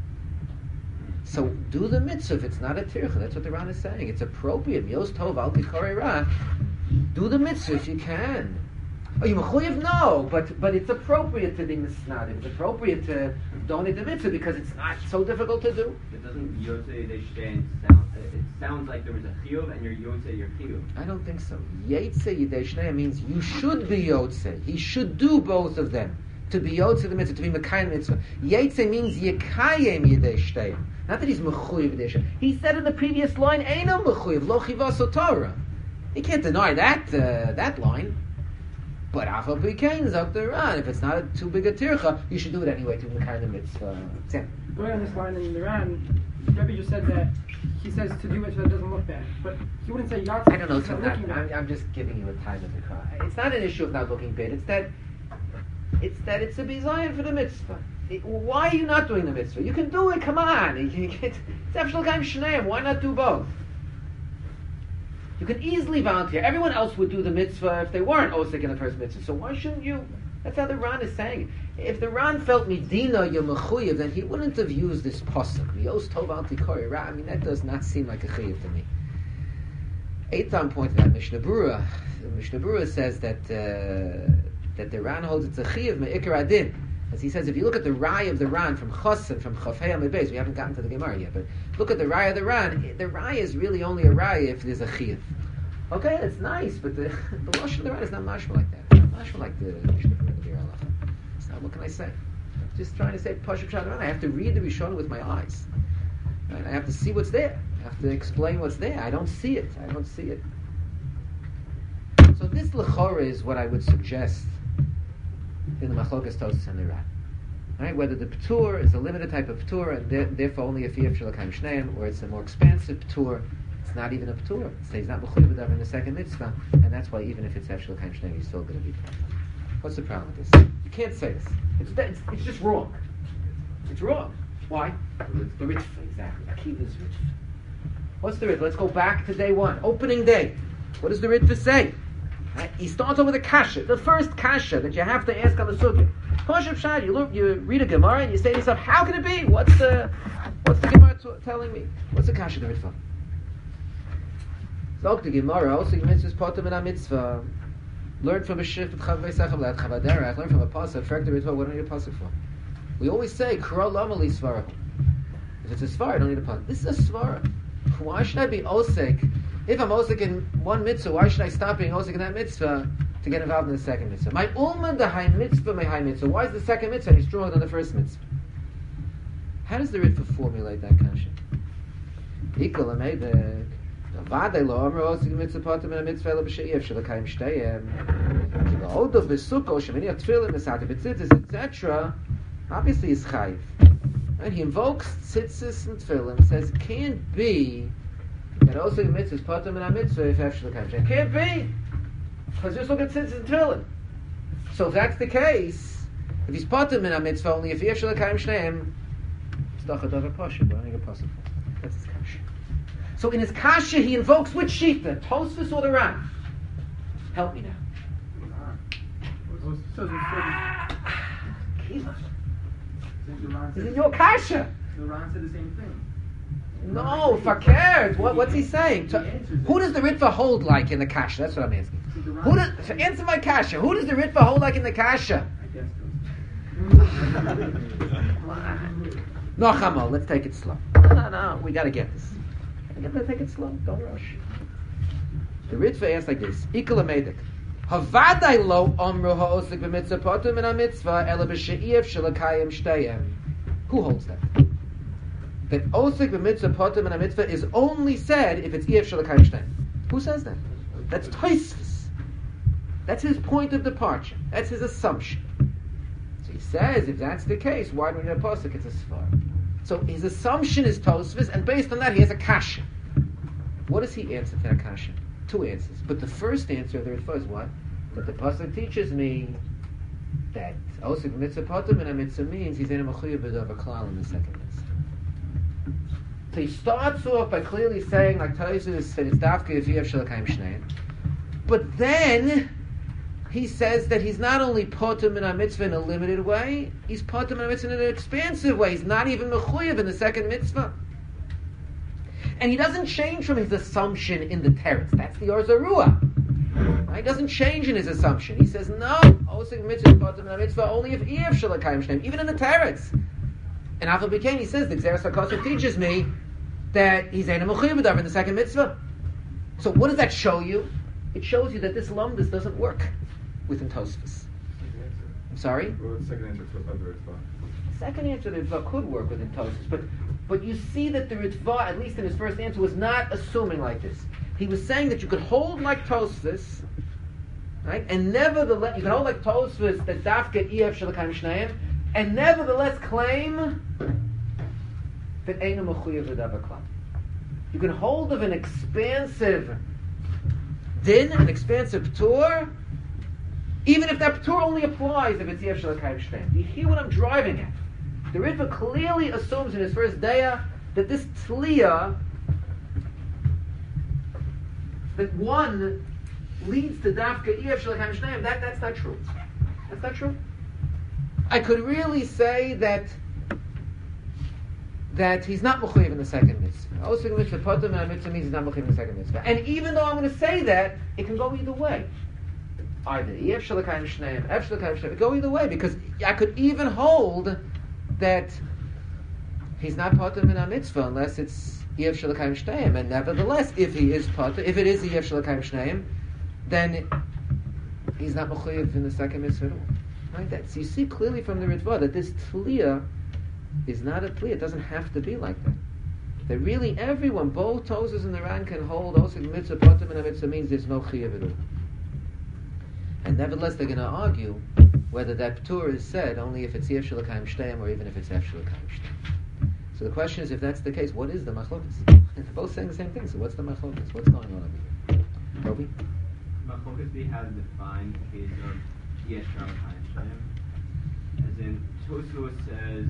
So do the mitzvah if it's not a tircha. That's what the Ran is saying. It's appropriate. Yos tov al tikore ra. Do the mitzvah if you can. Are you mechuyev? No, but but it's appropriate to be misnadim. It's appropriate to donate the mitzvah because it's not so difficult to do. it doesn't Yotze Yedei Shtei sound, it sounds like there was a chiyuv and you're Yotze your chiyuv. I don't think so. Yetze Yidei Shnei means you should be Yotze. He should do both of them. To be Yotze the mitzvah, to be Mekayim mitzvah. Yetze means Yekayim Yidei Shtei. Not that he's Mechuyev Yidei Shtei. He said in the previous line, Eino Mechuyev, Lo Chivaso Torah. You can't deny that uh, that line. But Afal Pikein Zok the Ran. If it's not a, too big a tircha, you should do it anyway to Mekayim mitzvah. Sam. Going on this line in the Ran, Rebbe just said that he says to do it so it doesn't look bad. But he wouldn't say Yahtzee. I don't know. It's So not not, looking I'm, bad. I'm just giving you a time of the cry. It's not an issue of not looking bad. It's that it's that it's a bizayon for the mitzvah. It, why are you not doing the mitzvah? You can do it. Come on. You can, it's Efshel Gaim Shneim. Why not do both? You can easily volunteer. Everyone else would do the mitzvah if they weren't osik in the first mitzvah. So why shouldn't you? That's how the Ran is saying. If the Ran felt midina yemechuyev, then he wouldn't have used this pasuk. Yos tov al tikori ra. I mean, that does not seem like a chiyuv to me. Eitan pointed out Mishnah Berurah. Mishnah Berurah says that uh, that the Ran holds it's a chiyuv me'ikar adin. As he says, if you look at the Raya of the Ran from Chosson, from Chafei Amid, we haven't gotten to the Gemara yet, but look at the Raya of the Ran. The Raya is really only a Raya if there's a chiyuv. Okay, that's nice, but the the Lashon of the Ran is not mashma like that. It's not mashma like the Mishnah Berurah of the Halacha. It's not. What can I say? I'm just trying to say Pashup Pshat Ran. I have to read the Rishon with my eyes. Right? I have to see what's there. I have to explain what's there. I don't see it. I don't see it. So this lechora is what I would suggest in the Machlokas Tosas and the Ran. Right? Whether the Ptur is a limited type of Ptur and there, therefore only a Fiyaf Shalakayim Shneim, or it's a more expansive Ptur, it's not even a Ptur. It says not Mechuyev in the second mitzvah, and that's why even if it's F Shalakayim Shneim, you're still going to be Ptur. What's the problem with this? You can't say this. It's, it's, it's just wrong. It's wrong. Why? The Ritva, exactly. Akiva's Ritva. What's the Ritva? Let's go back to day one. Opening day. What does the Ritva say? Right? He starts off with a kasha. The first kasha that you have to ask on the sukkah. Pashup Pshat, you look, you read a Gemara and you say to yourself, how can it be? What's the what's the Gemara t- telling me? What's the kasha, the Ritva? Zog the Gemara, also mitzvahs potem in a mitzvah. Learn from a shift with Chavei Secham Lat Chavaderach. Learn from a pasuk. Frag the Ritva, what do you need a pasuk for? We always say, Kra Lama Li Svara. If it's a svara, I don't need a pasuk. This is a svara. Why should I be osek? If I'm osek in one mitzvah, why should I stop being osek in that mitzvah to get involved in the second mitzvah? My ulma the high mitzvah, my high mitzvah. Why is the second mitzvah any stronger than the first mitzvah? How does the Ritva formulate that kasha? Ikol ameidek. Vade lo amar osek mitzvah potem in a mitzvah lo b'she'ef shalakayim shteyem. Kiva odav b'sukkah shemini atfilin esati b'tzitzis et cetera. Obviously, is chayiv. And he invokes tzitzis and tefillin. Says it can't be that also the mitzvah is potem in a mitzvah if after the kasha. It can't be because just look at tzitzis and tefillin. So if that's the case, if he's potem in a mitzvah only if after the kasha shneim, it's dachadav pasha. We're only a pasuk. That's his kasha. So in his kasha he invokes which shita? Tosfos or the Ran? Help me now. Kiva. Is it your kasha? The Ran said the same thing. No, fakir. What, what's he saying? To, who does the Ritva hold like in the kasha? That's what I'm asking. Who does, to answer my kasha, who does the Ritva hold like in the kasha? I guess No, Chamo, let's take it slow. No, no, we got to get this. We got to take it slow. Don't rush. The Ritva asks like this: Ikala Medik. Havadai lo omru ha'osik b'mitzvah potum min ha'mitzvah ela b'she'iev shelakayim shteyem. Who holds that? That osik b'mitzvah potum min ha'mitzvah is only said if it's iev shelakayim shteyem. Who says that? That's Tosfos. That's his point of departure. That's his assumption. So he says, if that's the case, why do we need a posuk? It's a svar. So his assumption is Tosfos, and based on that, he has a kasha. What does he answer to that kasha? Two answers. But the first answer of the Ritva is what? That the pasuk teaches me that osik mitzvah potum and a mitzvah means he's in a mechuyev b'davar klal in the second mitzvah. So he starts off by clearly saying, like Tosfos said, it's dafka if you have shalakayim shneim. But then he says that he's not only potum in a mitzvah in a limited way, he's potum in a mitzvah in an expansive way. He's not even mechuyev in the second mitzvah. And he doesn't change from his assumption in the teretz. That's the Or Zarua. Right? He doesn't change in his assumption. He says, no, osik mitzvah potum in a mitzvah only if iev shalakayim shneim, even in the teretz. And Afal Bikain, he says, the Gzeres HaKosher teaches me that he's ein mechuyev b'davar in the second mitzvah. So what does that show you? It shows you that this lumdus doesn't work within Tosfos. I'm sorry? What was the second answer for the Ritva? Second answer, the Ritva could work within Tosfos, but but you see that the Ritva, at least in his first answer, was not assuming like this. He was saying that you could hold like Tosfos, right, and nevertheless you can hold like Tosfos that dafka iev shalakayim shneim, and nevertheless claim that einu mechuyev b'davar klal. You can hold of an expansive din, an expansive p'tur, even if that p'tur only applies if it's iev shalakayim shneim. Do you hear what I'm driving at? The Ritva clearly assumes in his first daya that this tliya, that one leads to dafka iev shalakayim shneim. That that's not true. That's not true. I could really say that that he's not mechuyev in the second mitzvah. Osik mitzvah potum and mitzvah means he's not mechuyev in the second mitzvah. And even though I'm going to say that, it can go either way. Either iev shalakayim shneim, ev shalakayim shneim. It go either way because I could even hold that he's not potum in a mitzvah unless it's iev shalakayim shneim. And nevertheless, if he is potum, if it is iev shalakayim shneim, then he's not mechuyev in the second mitzvah at all. Right? That's, you see clearly from the Ritva that this tliya is not a tliya. It doesn't have to be like that. That really everyone, both Tosfos and the Ran, can hold osik mitzvah potum and a mitzvah means there's no chiyuv at all. And nevertheless, they're going to argue whether that p'tur is said only if it's iev shalakayim shneim or even if it's ef shalakayim shneim. So the question is, if that's the case, what is the machlokas? They're both saying the same thing. So what's the machlokas? What's going on over here? Robi? Machlokas be how to define the case of iev shalakayim shneim. As in, Tosfos says,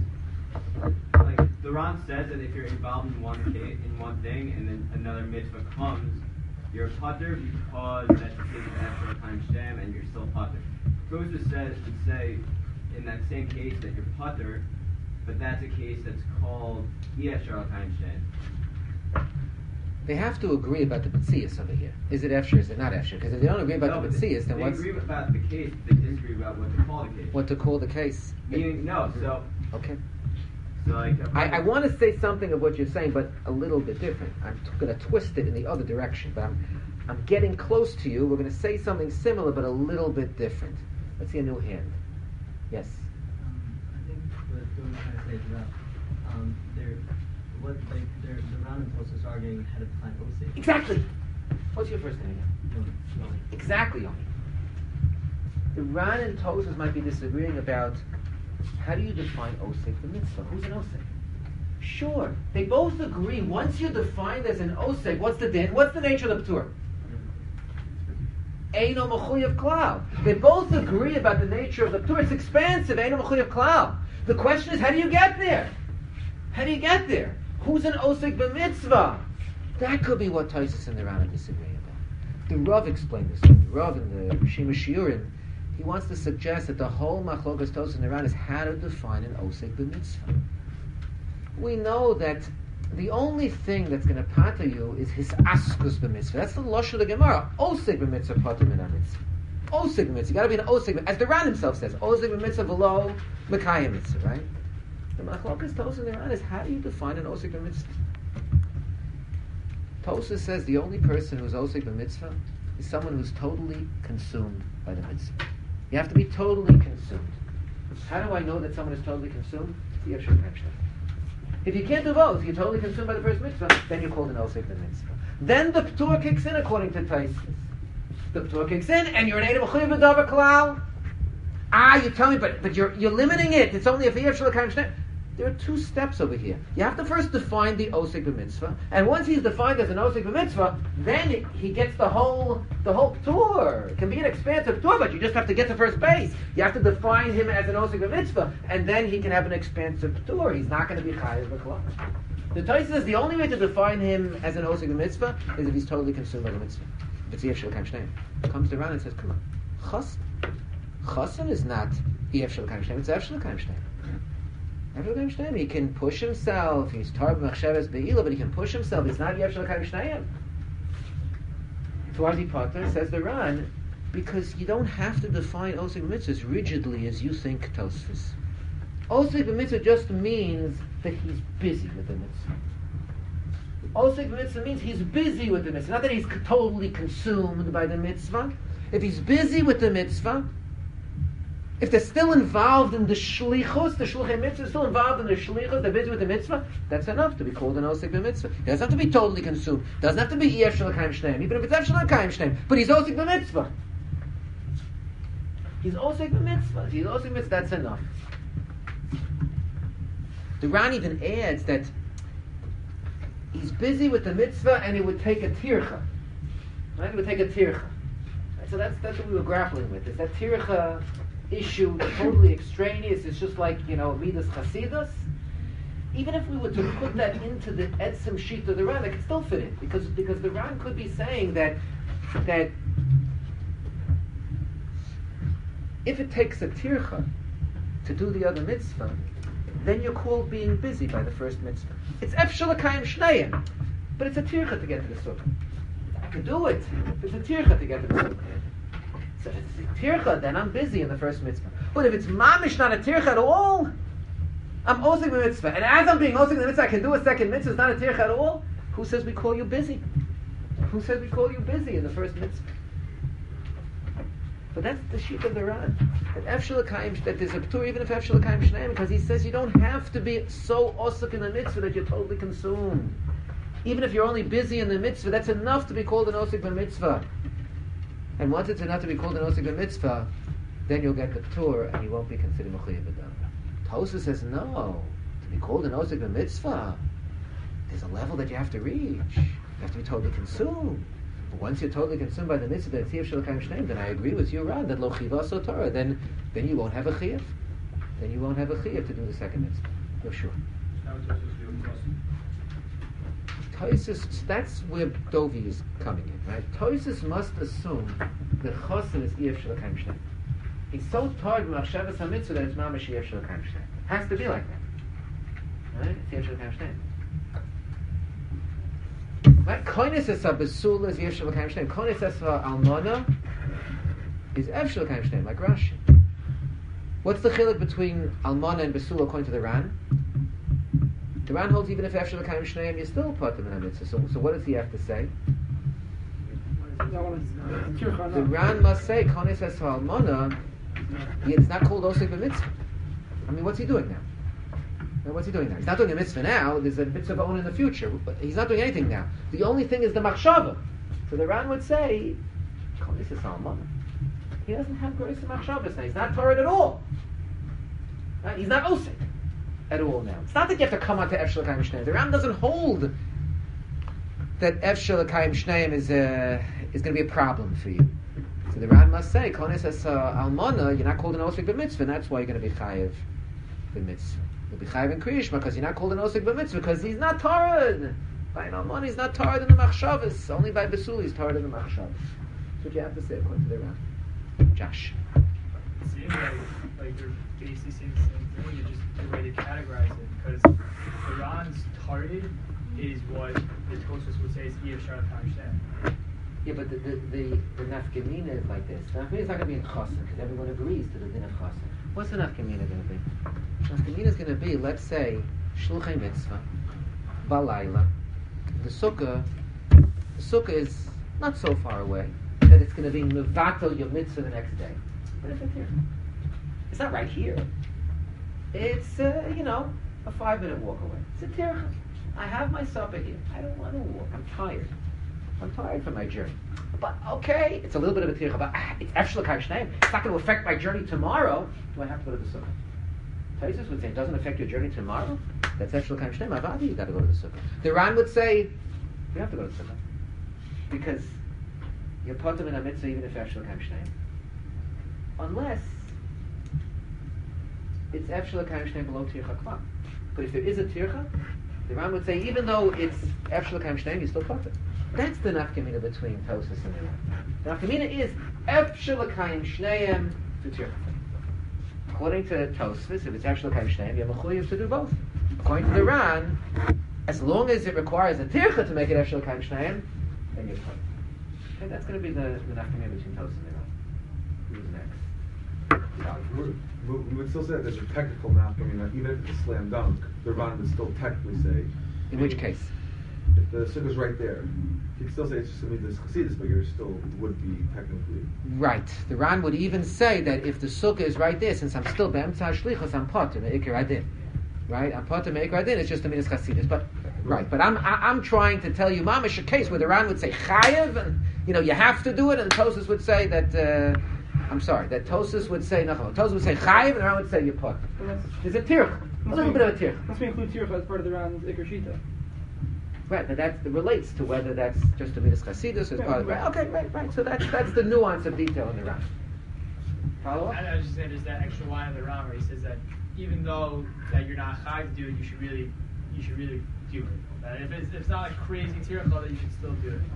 like the Ran says that if you're involved in one case, in one thing, and then another mitzvah comes, you're patur because that's the case of ef shalakayim shneim, and you're still patur. Tosfos says would say in that same case that you're patur, but that's a case that's called iev shalakayim shneim. They have to agree about the Metzias over here. Is it Efshir, is it not Efshir? Because if they don't agree about no, the Metzias, then they what's... They agree about the case, they disagree about what to call the case. What to call the case. Meaning, no, so... Okay. So like... I, I want to say something of what you're saying, but a little bit different. I'm t- going to twist it in the other direction, but I'm, I'm getting close to you. We're going to say something similar, but a little bit different. Let's see a new hand. Yes? Um, I think what Bill was trying to say is that um, they're... What like they're the Ran and Tosfos arguing how to define osik. Exactly. What's your first name again? No, no. Exactly, Yoni. The Ran and Tosfos might be disagreeing about how do you define osik the mitzvah? Who's an osik? Sure, they both agree. Once you're defined as an osik, what's the din? What's the nature of the p'tur? Eino mechuyev klal. They both agree about the nature of the p'tur. It's expansive. Eino mechuyev klal. The question is, how do you get there? How do you get there? Who's an osik b'mitzvah? That could be what Tosfos and the Ran disagree about. The Rav explained this. The Rav in the Shema Shiurim, he wants to suggest that the whole machlokas Tosfos and the Ran is how to define an osik b'mitzvah. We know that the only thing that's going to pater you is his askus b'mitzvah. That's the losh of the Gemara. Osik b'mitzvah pater min ha-mitzvah. osig mitzvah. You got to be an osig, as the Ran himself says, osig mitzvah below mekayim mitzvah, right? The machlokas Tosfos in the Ran is, how do you define an osig mitzvah? Tosfos says the only person who's osig mitzvah is someone who's totally consumed by the mitzvah. You have to be totally consumed. How do I know that someone is totally consumed? If you can't do both, you're totally consumed by the first mitzvah, then you're called an osig mitzvah. Then the ptur kicks in according to Tosfos. The ptur kicks in, and you're an Eidem Mechuyev B'Davar Klal. Ah, you tell me, but but you're you're limiting it. It's only a V'yev Shel L'Kayim Shnei. There are two steps over here. You have to first define the osig b'mitzvah, and once he's defined as an osig b'mitzvah, then it, he gets the whole the whole ptur. It can be an expansive ptur, but you just have to get to first base. You have to define him as an osig b'mitzvah, and then he can have an expansive ptur. He's not going to be chayav b'klal. The Tosfos says the only way to define him as an osig b'mitzvah is if he's totally consumed by the mitzvah. If it's V'yev Shel L'Kayim Shnei. Comes around and says, "Come on, chas, chasen is not V'yev Shel L'Kayim Shnei. It's V'yev Shel L'Kayim Shnei." He can push himself. He's tar b'machshavas be'ilah, but he can push himself. It's not V'yev Shel L'Kayim Shnei. So why is he potter? Says the Ran, because you don't have to define osig mitzvah as rigidly as you think, Tosfos. Osig mitzvah just means that he's busy with the mitzvah. Osig mitzvah means he's busy with the mitzvah, not that he's totally consumed by the mitzvah. If he's busy with the mitzvah, if they're still involved in the shlichus, the shluchei mitzvah, still involved in the shlichus, they're busy with the mitzvah, that's enough to be called an osig b'mitzvah. He doesn't have to be totally consumed. Doesn't have to be V'yev Shel L'Kayim Shnei, even if it's V'yev Shel L'Kayim Shnei, but he's osig b'mitzvah. He's osig b'mitzvah. He's osig b'mitzvah, that's enough. The Ran even adds that he's busy with the mitzvah and it would take a tircha. Right? It would take a tircha. Right? So that's that's what we were grappling with. Is that tircha issue totally extraneous? It's just like, you know, Midas Chasidus. Even if we were to put that into the Etzem sheet of the Ran, it could still fit in. Because because the Ran could be saying that that if it takes a tircha to do the other mitzvah, then you're called being busy by the first mitzvah. It's V'yev Shel L'Kayim Shnei, but it's a tircha to get to the sukkah. I could do it. It's a tircha to get to the sukkah. So if it's a tircha, then I'm busy in the first mitzvah. But if it's mamish not a tircha at all, I'm osig the mitzvah. And as I'm being osig the mitzvah, I can do a second mitzvah. It's not a tircha at all. Who says we call you busy? Who says we call you busy in the first mitzvah? But that's the sheet of the Ran. That V'yev Shel L'Kayim, that there's a ptur even if V'yev Shel L'Kayim Shnei, because he says you don't have to be so osik in the mitzvah that you're totally consumed. Even if you're only busy in the mitzvah, that's enough to be called an osik b'mitzvah. And once it's enough to be called an osik b'mitzvah, then you'll get the ptur and you won't be considered mechuyev b'davar. Tosfos says no. To be called an osik b'mitzvah, there's a level that you have to reach. You have to be totally consumed. But once you're totally consumed by the mitzvah that's V'yev Shel L'Kayim Shnei, then I agree with you, Ran, that lo chiva so Torah. Then, then you won't have a chiyuv. Then you won't have a chiyuv to do the second mitzvah. You're sure. Tosfos, that's where Dovi is coming in, right? Tosfos must assume that chosin is V'yev Shel L'Kayim Shnei. He's so tired with machshavas hamitzvah that it's mamash V'yev Shel L'Kayim Shnei. Has to be like that, right? It's V'yev Shel L'Kayim Shnei. Right? Koines es ha-besula is V'yev Shel L'Kayim Shnei. Koines es ha-almana is V'yev Shel L'Kayim Shnei, like Rashi. What's the chiluk between almana and besula according to the Ran? The Ran holds even if V'yev Shel L'Kayim Shnei, you're still part of an mitzvah. So, so what does he have to say? The Ran must say koines es ha-almana. It's not called osik b'mitzvah. I mean, what's he doing now? Now, what's he doing now? He's not doing a mitzvah now. There's a mitzvah of own in the future. But he's not doing anything now. The only thing is the machshava. So the Ran would say, koines es ha-almana. He doesn't have grace and machshavas now. He's not Torah at all. Right? He's not osik at all now. It's not that you have to come onto V'yev Shel L'Kayim Shnei. The Ran doesn't hold that V'yev Shel L'Kayim Shnei is uh, is going to be a problem for you. So the Ran must say, koines es ha-almana, you're not called an osik b'mitzvah, and that's why you're going to be chayiv b'mitzvah. You'll be chayiv in kriyishma because you're not called an osik b'mitzvah because he's not Torah. By an almana, he's not Torah in the machshavas. Only by besula he's Torah in the machshavas. That's what you have to say according to the Ran. Josh. It seems like, like you're basically saying the same thing, you just the way to categorize it, because the Ran's target is what the Tosfos would say is V'yev Shel L'Kayim Shnei. Yeah, but the the the, the nafkamina is like this. The nafkamina is not going to be in chassan because everyone agrees to the din of chassan. What's the nafkamina going to be? Nafkamina is going to be, let's say, shluchei mitzvah, balayla. The sukkah, the sukkah is not so far away that it's going to be mevatel your mitzvah the next day. But if it's here, it's not right here. It's uh, you know a five minute walk away. It's a tircha. I have my supper here. I don't want to walk. I'm tired. I'm tired from my journey. But okay, it's a little bit of a tircha. But ah, it's efshel l'kayim shneim. It's not going to affect my journey tomorrow. Do I have to go to the sukkah? Taisus would say it doesn't affect your journey tomorrow. That's efshel l'kayim shneim. Avadi, you got to go to the sukkah. The Ran would say you have to go to the sukkah because you're potem in a mitzvah even if efshel l'kayim shneim, unless it's efshel l'kayim shneim below tircha kvar. But if there is a tircha, the Ran would say even though it's efshel l'kayim shneim, you still potem. That's the nafkamina between Tosfos and the Ran. The nafkamina is efshel l'kayim shneim to tircha. According to Tosfos, if it's efshel l'kayim shneim, you're mechuyev to do both. According to the Ran, as long as it requires a tircha to make it efshel l'kayim shneim, then you're potem. Okay, that's going to be the, the nafkamina between Tosfos and the Ran. Who's next? Uh, we're- we we would still say that there's a technical nafkamina, even if it's a slam dunk. The Ran would still technically say. In which case? If the sukkah's right there, he'd still say it's just going to be this chassidus, but you still would be technically. Right. The Ran would even say that if the sukkah is right there, since I'm still be'emtzah shlichus, I'm potem me'ikar adin. Right? I'm potem me'ikar adin. It's just a midas chassidus. But right. But I'm I, I'm trying to tell you, mamish, a case where the Ran would say chayev, and you know you have to do it, and Tosfos would say that. Uh, I'm sorry. That Tosfos would say nothing. Tosfos would say chayev, and the Ran would say you're potem. There's a tircha. A little bit of a tircha. Must we include tircha as part of the Ran's ikar shita? Right, but that relates to whether that's just a midas chassidus or as part of the right. Okay, right, right. So that's that's the nuance of detail in the Ran. Follow up? I, I was just saying, there's that extra line of the Ran where he says that even though that you're not chai to do it, you should really, you should really do it. That if it's, if it's not like crazy tircha, that you should still do it.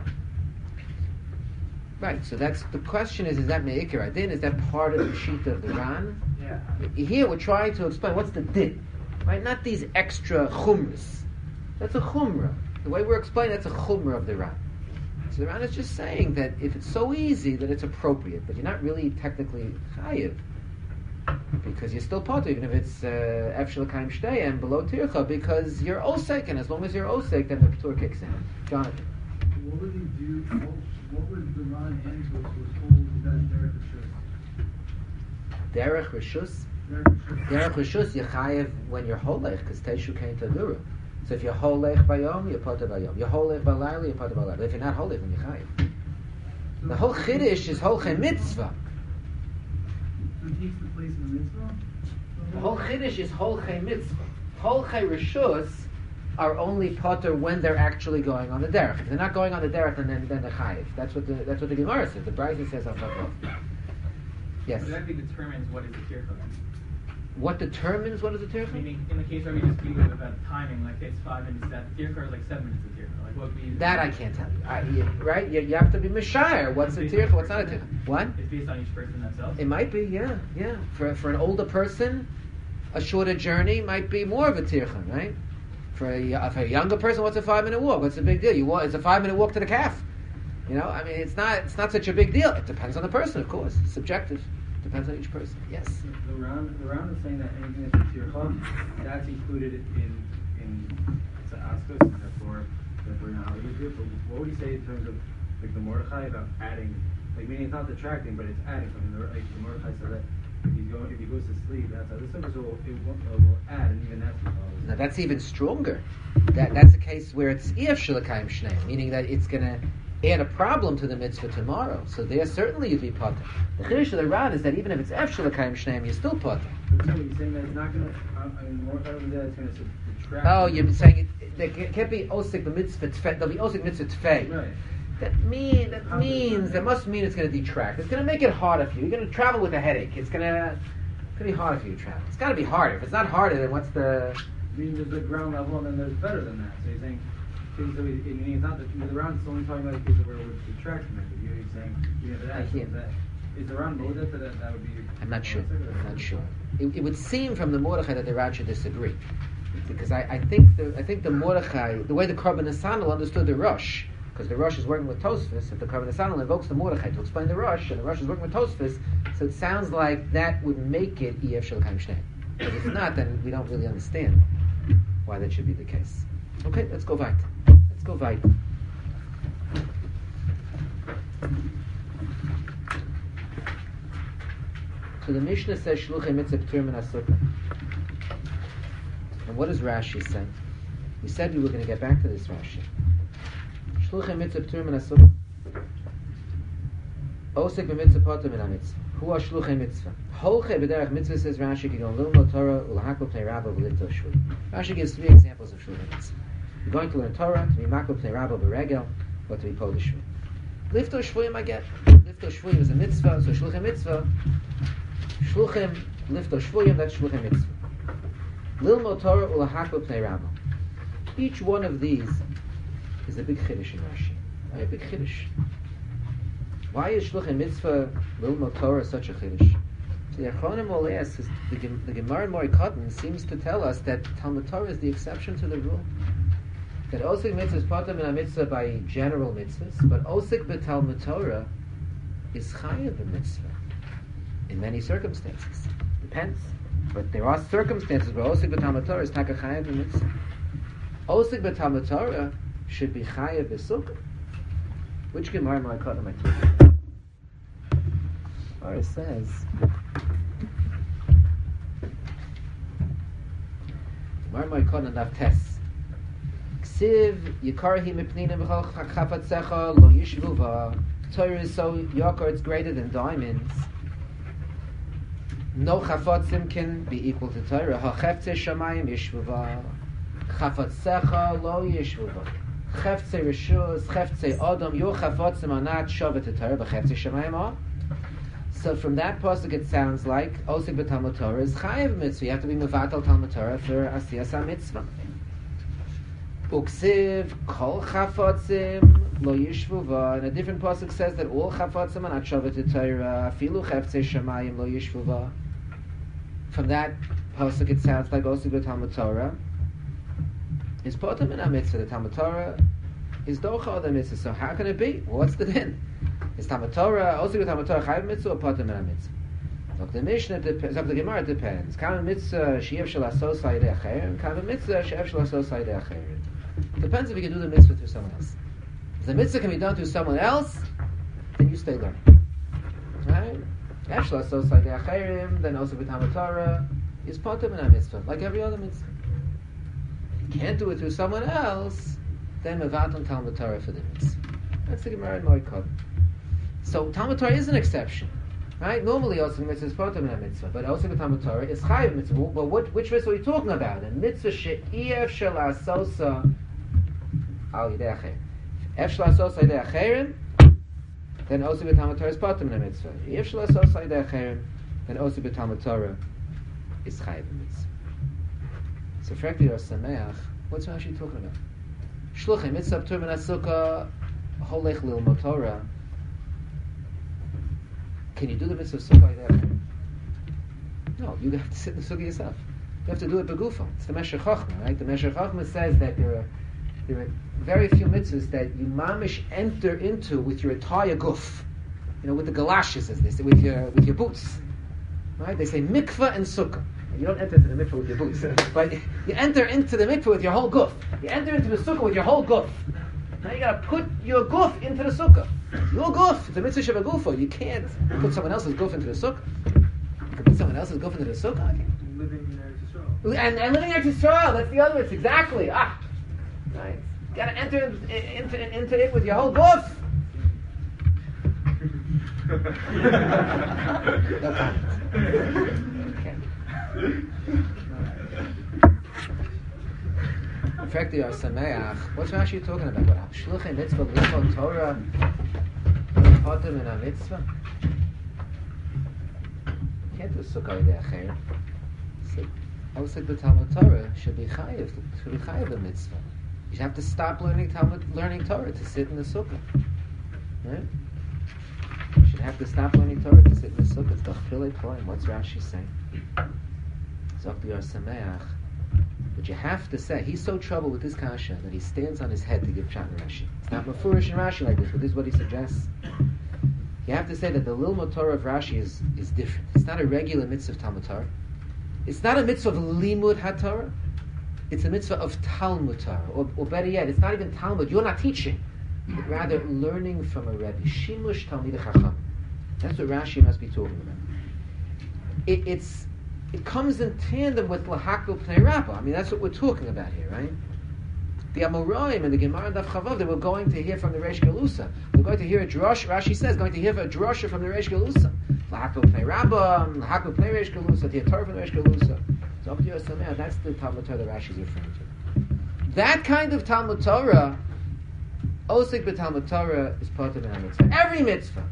Right. So that's the question: is is that meikar adin? Is that part of the shita of the Ran? Yeah. Here we're trying to explain what's the din, right? Not these extra chumras. That's a chumrah. The way we're explaining, that's a chumrah of the Ran. So the Ran is just saying that if it's so easy that it's appropriate, but you're not really technically chayiv, because you're still poter, even if it's efshel l'kayim shteyem below tircha, because you're osek, and as long as you're osek, then the p'tur kicks in. Jonathan. What would he do? What, what would the Ran end to if it was told that derech rishus? Derech Derech rishus. rishus. Derech rishus, you're chayiv when you're holech, because teshu came to guru. So if you're holech bayom, you're poter bayom. You're holech balayla, you're poter balayla. But if you're not holech, then you're chayiv. The whole chiddush is holche mitzvah. So it takes the place of the mitzvah? The whole chiddush is holche mitzvah. Holche rishus are only poter when they're actually going on the derech. If they're not going on the derech, then then they're chayiv. That's what the that's what the Gemara says. The Brisa says on top. Yes. What exactly determines what is the tircha? What determines what is a tircha? Meaning, in the case where we just deal with about timing, like it's five minutes, that tircha is like seven minutes of tircha. Like what would be that I can't tell you. I, you right? You, you have to be mishayir. What's a tircha? What's not a tircha? What? It's based on each person themselves. It might be, yeah, yeah. For for an older person, a shorter journey might be more of a tircha, right? For a, for a younger person, what's a five minute walk? What's the big deal? You walk, it's a five minute walk to the calf. You know, I mean, it's not it's not such a big deal. It depends on the person, of course. It's subjective. Depends on each person. Yes. The round, the round is saying that anything that's a tircha, that's included in in askus, and therefore therefore you're not obligated to it. But what would you say in terms of like the Mordechai about adding, like meaning it's not detracting, but it's adding something. The, like the Mordechai said that if he's going, if he goes to sleep outside the sukkah, so it will, it will add, and even that's involved. Now that's even stronger. That that's a case where it's efshel l'kayim shnei, meaning that it's going to add a problem to the mitzvah tomorrow. So there certainly you'd be poter. The chiddush of the Ran is that even if it's efshel l'kayim shnei, you're still poter. But so you're saying that it's not going to. I mean, more than that, it's going to detract. Oh, you're saying it, there can't be osik the mitzvah tfei. There'll be osik mitzvah tfei. Right. That mean that means that must mean it's going to detract. It's going to make it harder for you. You're going to travel with a headache. It's going to it's going to be harder for you to travel. It's got to be harder. If it's not harder, then what's the? I mean, there's the ground level, and then there's better than that. So you're saying, so it, it means not that the round is only talking about cases where it would detract from it. But you're saying, you know, that, I can't. that is the round moda that that would be. I'm not sure. I'm not sure. It, it would seem from the Mordechai that the Rad should disagree, because I, I think the I think the Mordechai, the way the Korban Nesanel understood the Rosh, because the Rosh is working with Tosfos. If the Kavanah Sanal invokes the Mordechai to explain the Rosh, and the Rosh is working with Tosfos, so it sounds like that would make it E F Shel Kaim Shneim. But if it's not, then we don't really understand why that should be the case. Okay, let's go weiter. Let's go weiter. So the Mishnah says Shluchei Mitzvah P'tur Min HaSukkah. And what does Rashi say? We said we were going to get back to this Rashi. Shluchei Mitzvah P'tur Min HaSukkah. Osek b'mitzvah poter min ha-mitzvah. Hu ha-shluchei mitzvah. Holchei b'derech mitzvah, says Rashi, kigon lilmod Torah u'lahakol pnei rabba v'lifto shvui. Rashi gives three examples of shluchei mitzvah. You're going to learn Torah, to be makol pnei rabba b'regel, or to be poter shvui. Lifto shvuim I get. Lifto shvuim is a mitzvah, so shluchei mitzvah. Shluchim, lifto shvuyim, that's shluchei mitzvah. Lilmod Torah u'lahakol pnei rabba. Each one of these is a big chiddush in Rashi. A big chiddush. Why is Shluchei Mitzvah Lilmod Torah such a chiddush? So the Achronim Oleas, the, the Gemara in Mori Cotton seems to tell us that Talmud Torah is the exception to the rule. That Osik Mitzvah is part of a mitzvah by general mitzvahs, but Osik b'Talmud Torah is chayav a mitzvah in many circumstances. Depends. But there are circumstances where Osik b'Talmud Torah is taka chayav a mitzvah. Osik b'Talmud Torah should be chayav b'sukkah. Which Gemara in Mori Cotton am I taking? Or it says, Gemara Mori Cotton Daf Tes. Ksiv yikarhi mipninim b'chol chafatzecha lo yishvuva. Torah is so yakar, it's greater than diamonds. No chafatzim can be equal to Torah. Ha-cheftzei shamayim yishvuva. Chafatzecha lo yishvuva. Cheftzei reshus, cheftzei adam, your chafatzim are not shavet to Torah, but cheftzei shamayim are. So from that pasuk it sounds like Osik b'Talmud Torah is chayav mitzvah. You have to be mevatel Talmud Torah for asiyas ha-mitzvah. Uksiv kol chafatzim lo yishvuva. And a different pasuk says that all chafatzim are not shavet to Torah. Afilu cheftzei shamayim lo yishvuva. From that pasuk it sounds like Osik b'Talmud Torah is potem in ha-mitzvah. The Talmud Torah is docha the mitzvah. So how can it be? Well, what's the din? Is Talmud Torah also with Talmud Torah chayav mitzvah or potem in ha-mitzvah? So the Mishnah depends. So the Gemara depends. Kam mitzvah she'ev shel asos ha'idei acherim. Kam mitzvah she'ev shel asos ha'idei acherim. Depends if you can do the mitzvah through someone else. If the mitzvah can be done through someone else, then you stay learning. Right? She'ev shel asos ha'idei acherim. Then also with Talmud Torah is potem in ha-mitzvah, like every other mitzvah. If you can't do it through someone else, then mevatel Talmud Torah for the mitzvah. That's the Gemara in Mori Cotton. So Talmud Torah is an exception, right? Normally, also mitzvah is potem in ha-mitzvah, but also the Talmud Torah is chayav mitzvah. But what, which mitzvah are we talking about? And mitzvah she'ef shel asosa al yidei acherim. Ef shel asosa al yidei acherim, then also the Talmud Torah is potem in ha-mitzvah. Ef shel asosa al yidei acherim, then also the Talmud Torah is chayav mitzvah. So frankly, you're sameach. What's Rashi talking about? Shluchei mitzvah p'tur min ha-sukkah holech lilmod Torah. Can you do the mitzvah of sukkah like that? No, you have to sit in the sukkah yourself. You have to do it begufa. It's the Meshech Chochmah, right? The Meshech Chochmah says that there are there are very few mitzvahs that you mamish enter into with your entire guf. You know, with the galoshes, as they say, with your with your boots. Right? They say mikvah and sukkah. You don't enter into the mikvah with your boots, but you enter into the mikvah with your whole guf. You enter into the sukkah with your whole guf. Now you got to put your guf into the sukkah. Your guf, the mitzvah sheva gufa. You can't put someone else's guf into the sukkah. You can put someone else's guf into the sukkah. Okay. Living in Eretz Yisrael. And, and living in Eretz Yisrael, that's the other mitzvah. Exactly. Ah, right. You got to enter in, into, in, into it with your whole guf. No comment. In fact, they are sameach. What's Rashi talking about? What shluchei mitzvah lilmod Torah potem in ha-mitzvah? You can't do sukkah yidei acherim. So, Osik b'Talmud Torah should be chayiv. Should be chayiv a mitzvah. You have to stop learning Talmud, learning Torah to sit in the sukkah. Right? You should have to stop learning Torah to sit in the sukkah. It's the chilei poem. What's Rashi saying? Zok b'yar sameach. But you have to say, he's so troubled with this kasha that he stands on his head to give Pshat in Rashi. It's not Mefurish in Rashi like this, but this is what he suggests. You have to say that the Lilmud Torah of Rashi is, is different. It's not a regular mitzvah of Talmud Torah. It's not a mitzvah of Limud HaTorah. It's a mitzvah of Talmud Torah. Or, or better yet, it's not even Talmud. You're not teaching. But rather learning from a Rebbe. Shimush Talmidei Chacham. That's what Rashi must be talking about. It, it's, it comes in tandem with Lahakul Pnei Rabbah. I mean, that's what we're talking about here, right? The Amoraim and the Gemara and Daf Chavav, they were going to hear from the Reish Galusa. They're going to hear a drush, Rashi says, going to hear a drusha from the Reish Galusa. Lahakul Pnei Rabbah, Lahakul Pnei Reish Galusa, the Torah from the Reish Galusa. So up to your Sameh, that's the Talmud Torah that Rashi is referring to. That kind of Talmud Torah, Osik b'Talmud Torah, is part of a mitzvah. Every mitzvah.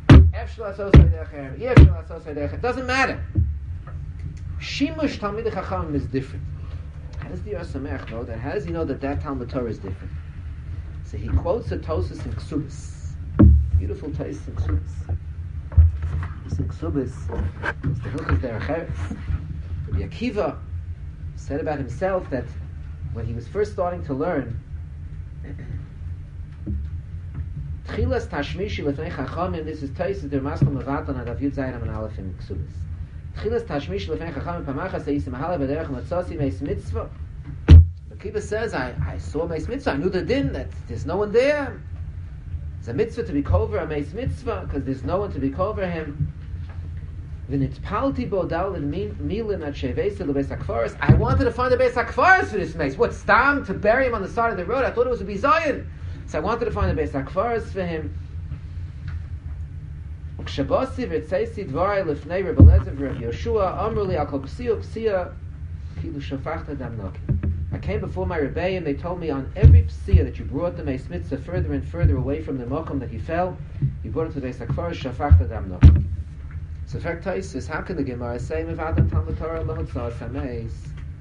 Doesn't matter. Shimush Talmidei Chacham is different. How does the Yosamech know that? How does he know that that Talmud Torah is different? So he quotes a Tosas in Ksubis. Beautiful Tosas in Ksubis. This in Ksubis is the Hilchos Derech Eretz. Rabbi Akiva said about himself that when he was first starting to learn, Tchilas Tashmishi Lefnei Chachamim, this is Tosas der Maskal Mevatan Adav Yud Zayin Aman Aleph in Ksubis. Tchilas Tashmishi Lefnei Chachamim Pamachas Eisim Halav V'derech Matzasi Meis Mitzvah. Akiva says, I, I saw Meis Mitzvah, I knew the din, that there's no one there. It's a mitzvah to be cover a Meis Mitzvah, because there's no one to be cover him. V'nitpalti bo dalid milin at Shevesa Lebeis HaKfaris. I wanted to find a Beis HaKfaris for this Meis. What's Stam to bury him on the side of the road? I thought it was a Bizayin. So I wanted to find a Beis HaKfaris for him. Kshabasi v'tzeisi dvarai lefnei Rebbe Lezer v'Rebbe Yoshua amru li al kol psiya psiya kilu shafachta dam naki. I came before my Rebbe and they told me on every psiya that you brought the Meis Mitzvah further and further away from the mokum that he fell, you brought it to the Beis HaKfaris shafachta dam naki. So fact is, how can the Gemara say Mevadan Talmud Torah Lahutzah Sameis?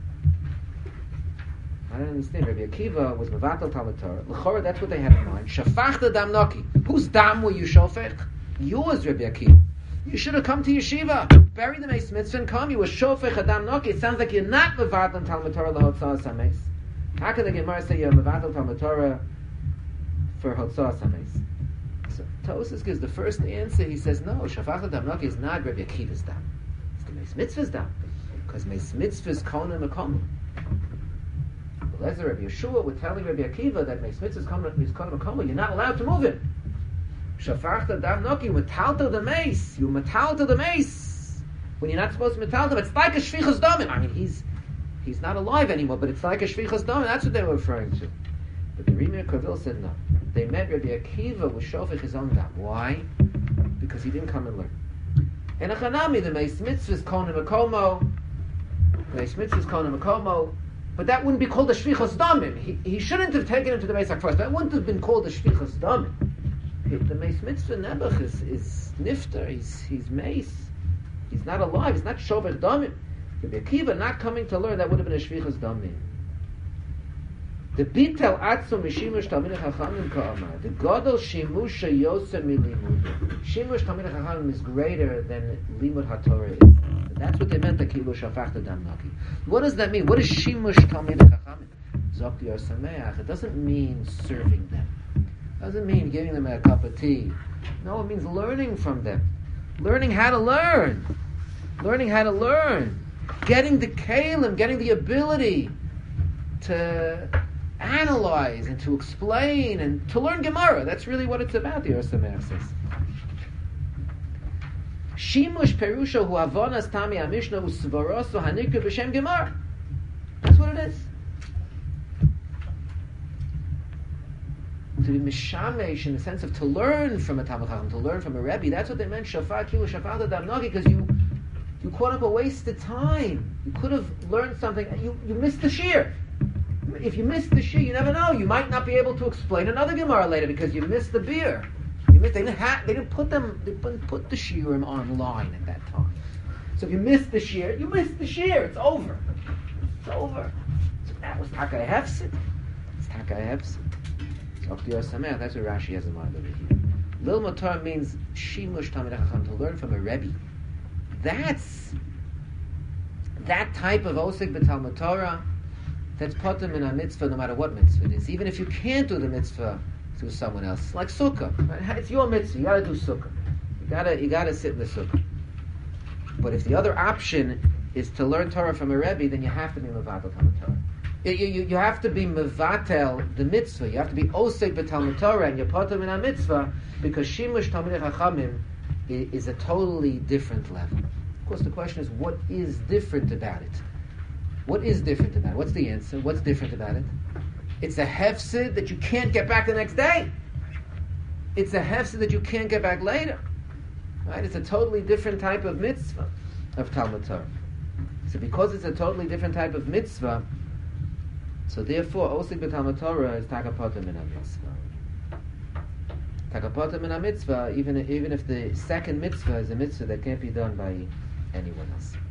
I don't understand. Rabbi Akiva was Mevadan Talmud Torah. L'chora, that's what they had in mind. Shafachta dam naki. Whose dam were you shofech? Yours, Rabbi Akiva. You should have come to yeshiva, bury the Meis Mitzvah and come. You were shofech adam naki. It sounds like you're not Mevadan Talmud Torah Lahutzah Sameis. How can the Gemara say you're Mevadan Talmud Torah for Hotzah Sameis? So Tosas gives the first answer. He says, no, Shafach Dam Naki is not Rabbi Akiva's dam. It's the Meis Mitzvah's dam. Because Meis Mitzvah's kona mekomo. Lezer Rabbi Yeshua were telling Rabbi Akiva that Meis Mitzvah's kona mekomo. You're not allowed to move it. Shafach Dam Naki, you metalto the Meis. You metalto the Meis. When you're not supposed to metalto, it's like a Shvichas Damim. I mean, he's he's not alive anymore, but it's like a Shvichas Damim. That's what they were referring to. But the Rimir Kavil said no. They meant Rabbi Akiva was shofech his own dam. Why? Because he didn't come and learn. And a chanami, the Meis Mitzvah's kona mekomo, the Meis Mitzvah's kona mekomo, but that wouldn't be called a shvichas damim. He, he shouldn't have taken him to the Beis HaKfaris. That wouldn't have been called a shvichas damim. The Meis Mitzvah Nebuch is, is nifter. He's he's Meis. He's not alive. He's not shofech damim. Rabbi Akiva not coming to learn, that would have been a shvichas damim. The bitel atzum mishimush talmidei chachamim ka'amar. The gadol shimush yosem milimud. Shimush talmidei chachamim is greater than limud haTorah is. And that's what they meant. The kilu shafachta dam naki. What does that mean? What is shimush talmidei chachamim? Zok yosameach. It doesn't mean serving them. It doesn't mean giving them a cup of tea. No, it means learning from them. Learning how to learn. Learning how to learn. Getting the kalim. Getting the ability to analyze and to explain and to learn Gemara. That's really what it's about, the Yosameh says. Shimush perusha hu avonas tami ha-mishnah usvaraso hanikra b'shem Gemara. That's what it is. To be mishamesh in the sense of to learn from a Talmid Chacham, to learn from a Rebbe. That's what they meant. Shafat kilu shafat dam naki, because you you quote unquote wasted time. You could have learned something. You you missed the shir. If you miss the shir, you never know. You might not be able to explain another Gemara later because you missed the beer. You missed. They didn't have. They didn't put them. They didn't put the shiurim online at that time. So if you missed the shir, you missed the shir. It's over. It's over. So that was Takai Hefsid. It's Takai Hefsid. That's what Rashi has in mind over here. Lilmud Torah means shimush talmidei chacham, to learn from a Rebbe. That's that type of osik b'Talmud Torah that's potem in a mitzvah no matter what mitzvah it is. Even if you can't do the mitzvah through someone else, like sukkah. Right? It's your mitzvah. You gotta do sukkah. You gotta you gotta sit in the sukkah. But if the other option is to learn Torah from a Rebbe, then you have to be mevatel Talmud Torah. You, you, you have to be mevatel the mitzvah. You have to be osek b'Talmud Torah and you're potem in a mitzvah because shimush Talmidei Chachamim is, is a totally different level. Of course, the question is, what is different about it? What is different about it? What's the answer? What's different about it? It's a hefsid that you can't get back the next day. It's a hefsid that you can't get back later. Right? It's a totally different type of mitzvah of Talmud Torah. So because it's a totally different type of mitzvah, so therefore osik b'Talmud Torah is takapotem in a mitzvah. Takapotem in a mitzvah, even even if the second mitzvah is a mitzvah that can't be done by anyone else.